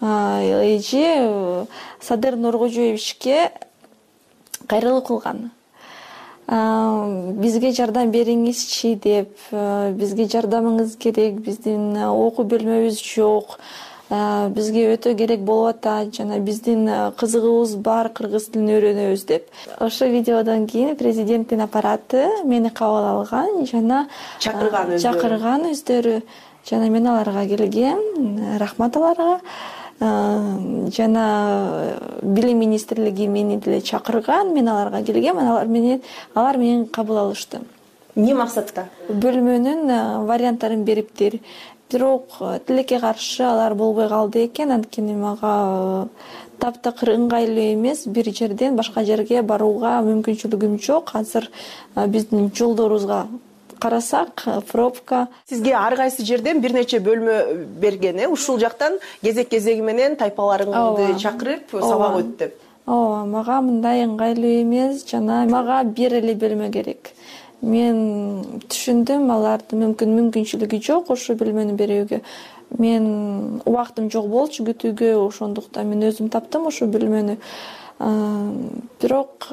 эже Садыр Нуркожоевичке кайрылуу кылган. Бизге жардам бериңизчи деп, бизге жардамыңыз керек, биздин окуу бөлмөбүз жок. Бизге өтө керек болуп атат жана биздин кызыгыбыз бар, кыргыз тилин үйрөнөбүз деп. Ошол видеодон кийин президенттин аппараты мени кабыл алган жана чакырган өздөрү. Жана мен аларга келгем, рахмат аларга. Жана билим министрлиги мени деле чакырган, мен аларга келгем, алар менен кабыл алышты. Эмне максатта? Бөлмөнүн варианттарын бериптир. Бирок тилекке каршы алар болбой калды экен, анткени мага таптакыр ыңгайлуу эмес, бир жерден башка жерге барууга мүмкүнчүлүгүм жок. Азыр биздин жолдорубузга карасак, пробка. Сизге ар кайсы жерден бир нече бөлмө берген, ушул жактан кезек-кезеги менен тайпаларыңды чакырып сабак өт деп. Ооба, мага мындай ыңгайлуу эмес, жана мага бир эле бөлмө керек. Мен түшүндүм, алардын мүмкүнчүлүгү жок ошол бөлмөнү берүүгө. Мен убактым жок болчу күтүүгө, ошондуктан мен өзүм таптым ошол бөлмөнү. Бирок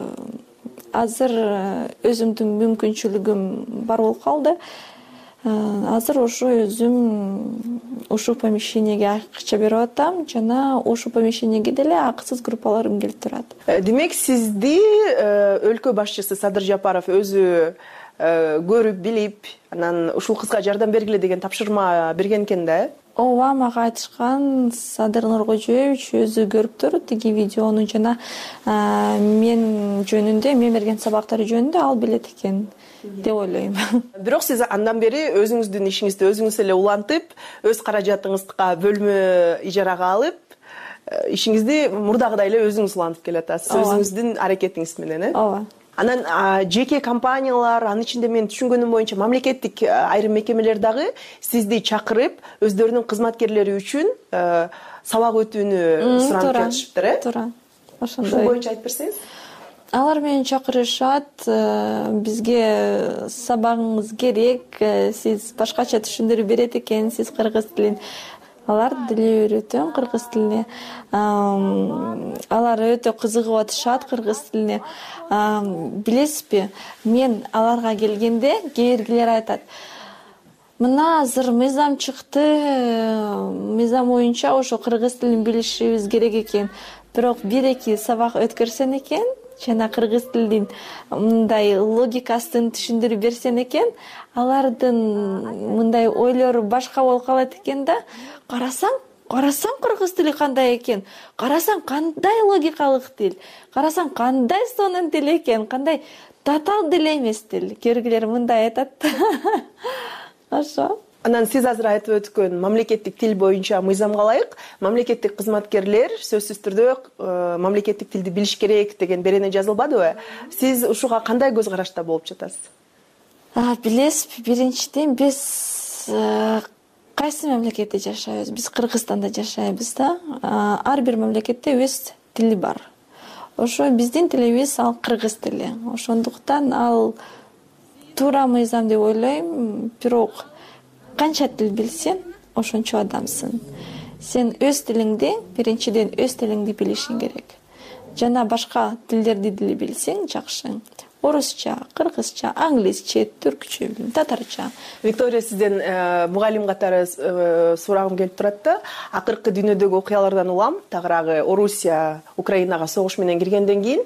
азыр өзүмдүн мүмкүнчүлүгүм бар болуп калды. Азыр өзүм ушул помещениеге акча берип атам жана ушул помещениеге деле акысыз группаларым келип турат. Демек, сизди өлкө башчысы Садыр Жапаров өзү көрүп, билип, анан ушул кызга жардам бергиле деген тапшырма берген экен да? Ооба, мага айтышкан, Садыр Нуркожоевич өзү көрүптүр тиги видеону жана мен жөнүндө, мен берген сабактар жөнүндө ал билет экен деп ойлойм. Бирок сиз андан бери өзүңүздүн ишиңизди өзүңүз эле улантып, өз каражатыңызга бөлмө ижарага алып, ишиңизди мурдагыдай эле өзүңүз улантып келатасыз, өзүңүздүн аракетиңиз менен, Ооба. Анан жеке компаниялар, анын ичинде мен түшүнгөнүм боюнча мамлекеттик айрым мекемелер дагы сизди чакырып, өздөрүнүн кызматкерлери үчүн сабак өтүүнү суранып жатышыптыр, Туура. Ошондой. Ушул боюнча айтып берсеңиз. Алар менен чакырышат, бизге сабагыңыз керек, сиз башкача түшүндүрүп берет экенсиз кыргыз тилин. Алар деле үйрөтөм кыргыз тилине. Алар өтө кызыгып атышат кыргыз тилине. Билесизби, мен аларга келгенде кээ биргилер айтат: "Мына азыр мыйзам чыкты, мыйзам боюнча ошо кыргыз тилин билишибиз керек экен. Бирок 1-2 сабак өткөрсөң экен, жана кыргыз тилинин мындай логикасын түшүндүрүп берсең экен, алардын мындай ойлору башка болуп калат экен да. Карасаң кыргыз тили кандай экен, карасаң кандай логикалык тил, карасаң кандай сонун тил экен, кандай татаал деле эмес тил." Кээ мындай айтат. Ошо. Анан сиз азыр айтып өткөн мамлекеттик тил боюнча мыйзамга ылайык мамлекеттик кызматкерлер сөзсүз түрдө мамлекеттик тилди билиш керек деген берене жазылбадыбы? Сиз ушуга кандай көз карашта болуп жатасыз? Билесизби, биринчиден биз кайсы мамлекетте жашайбыз? Биз Кыргызстанда жашайбыз да. Ар бир мамлекетте өз тили бар. Ошо биздин тилибиз ал кыргыз тили. Ошондуктан ал туура мыйзам деп ойлойм. Бирок канча тил билсең, ошончо адамсың. Сен өз тилиңди, биринчиден өз тилиңди билишиң керек. Жана башка тилдерди деле билсең жакшы. Орусча, кыргызча, англисче, түркчө, татарча. Виктория, сизден мугалим катары сурагым келип турат да. Акыркы дүйнөдөгү окуялардан улам, тагыраагы Орусия, Украинага согуш менен киргенден кийин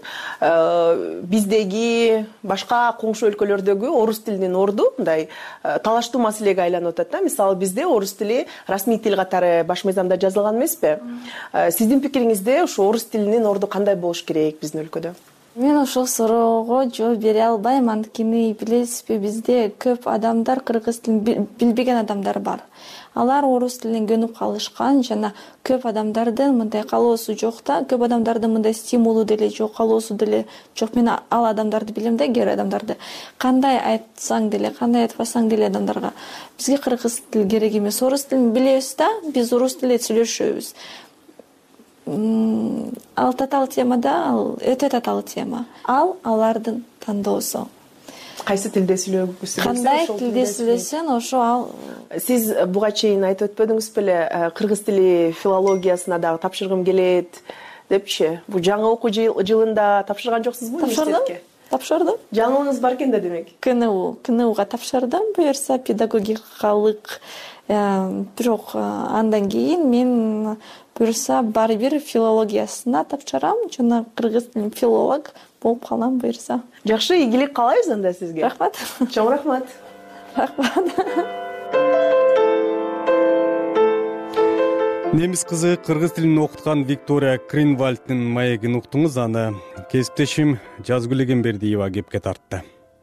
биздеги башка коңшу өлкөлөрдөгү орус тилинин орду мындай талаштуу маселеге айланып атат да. Мисалы бизде орус тили расмий тил катары баш мыйзамда жазылган эмеспи? Сиздин пикириңизде ушу орус тилинин орду кандай болуш керек биздин өлкөдө? Мен ошол суроого жооп бере албайм, анткени билесизби, бизде көп адамдар кыргыз тилин билбеген адамдар бар. Алар орус тилине көнүп калышкан жана көп адамдардын мындай калоосу жок да, көп адамдардын мындай стимулу деле жок, калоосу деле жок. Мен ал адамдарды билем да, кээ бир адамдарды. Кандай айтсаң деле, кандай айтпасаң деле адамдарга бизге кыргыз тил керек эмес, орус тилин билебиз да, биз орус тилинде сүйлөшөбүз. ал татаал тема да, ал өтө татаал тема. Ал алардын тандоосу. Кайсы тилде сүйлөгүсү келсе кандай тилде сүйлөсөң ошо ал. Сиз буга чейин айтып өтпөдүңүз беле, кыргыз тили филологиясына дагы тапшыргым келет депчи. Бул жаңы окуу жылында тапшырган жоксузбу университетке? Тапшырдым. Жаңылыгыңыз бар экен да демек. КНУга тапшырдым, буюрса педагогикалык. Бирок андан кийин мен буюрса баары бир филологиясына тапшырам, жана кыргыз тилин филолог болуп калам буюрса. Жакшы, ийгилик каалайбыз анда сизге. Рахмат. Чоң рахмат. Немис кызы кыргыз тилин окуткан Виктория Кринвальдтын маегин уктуңуз. Аны кесиптешим Жазгүл Эгембердиева кепке тартты.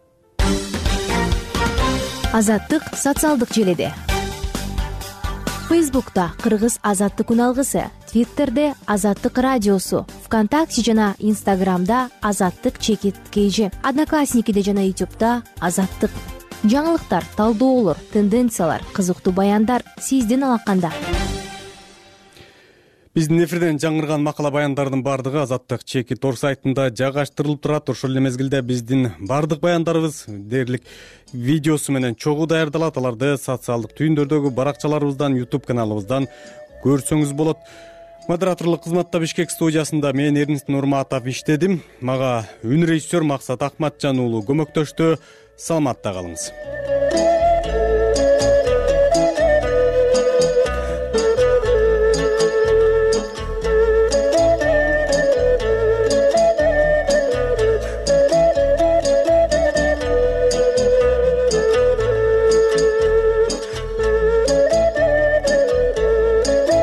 Азаттык социалдык желеде. Фейсбукта Кыргыз азаттык үн алгысы, Твиттерде Азаттык радиосу, ВКонтакте жана Инстаграмда Азаттык чекит кейжи, Одноклассникиде жана Ютубта Азаттык. Жаңылыктар, талдоолор, тенденциялар, кызыктуу баяндар сиздин алаканда. Биздин эфирден жаңырган макала баяндардын бардыгы Азаттык чекит орг сайтында жайгаштырылып турат. Ошол эле мезгилде биздин бардык баяндарыбыз дээрлик видеосу менен чогуу даярдалат. Аларды социалдык түйүндөрдөгү баракчаларыбыздан, YouTube каналыбыздан көрсөңүз болот. Модераторлук кызматта Бишкек студиясында мен Эрнст Нурматов иштедим. Мага үн режиссер Максат Акматжан уулу көмөктөштү. Саламатта калыңыз.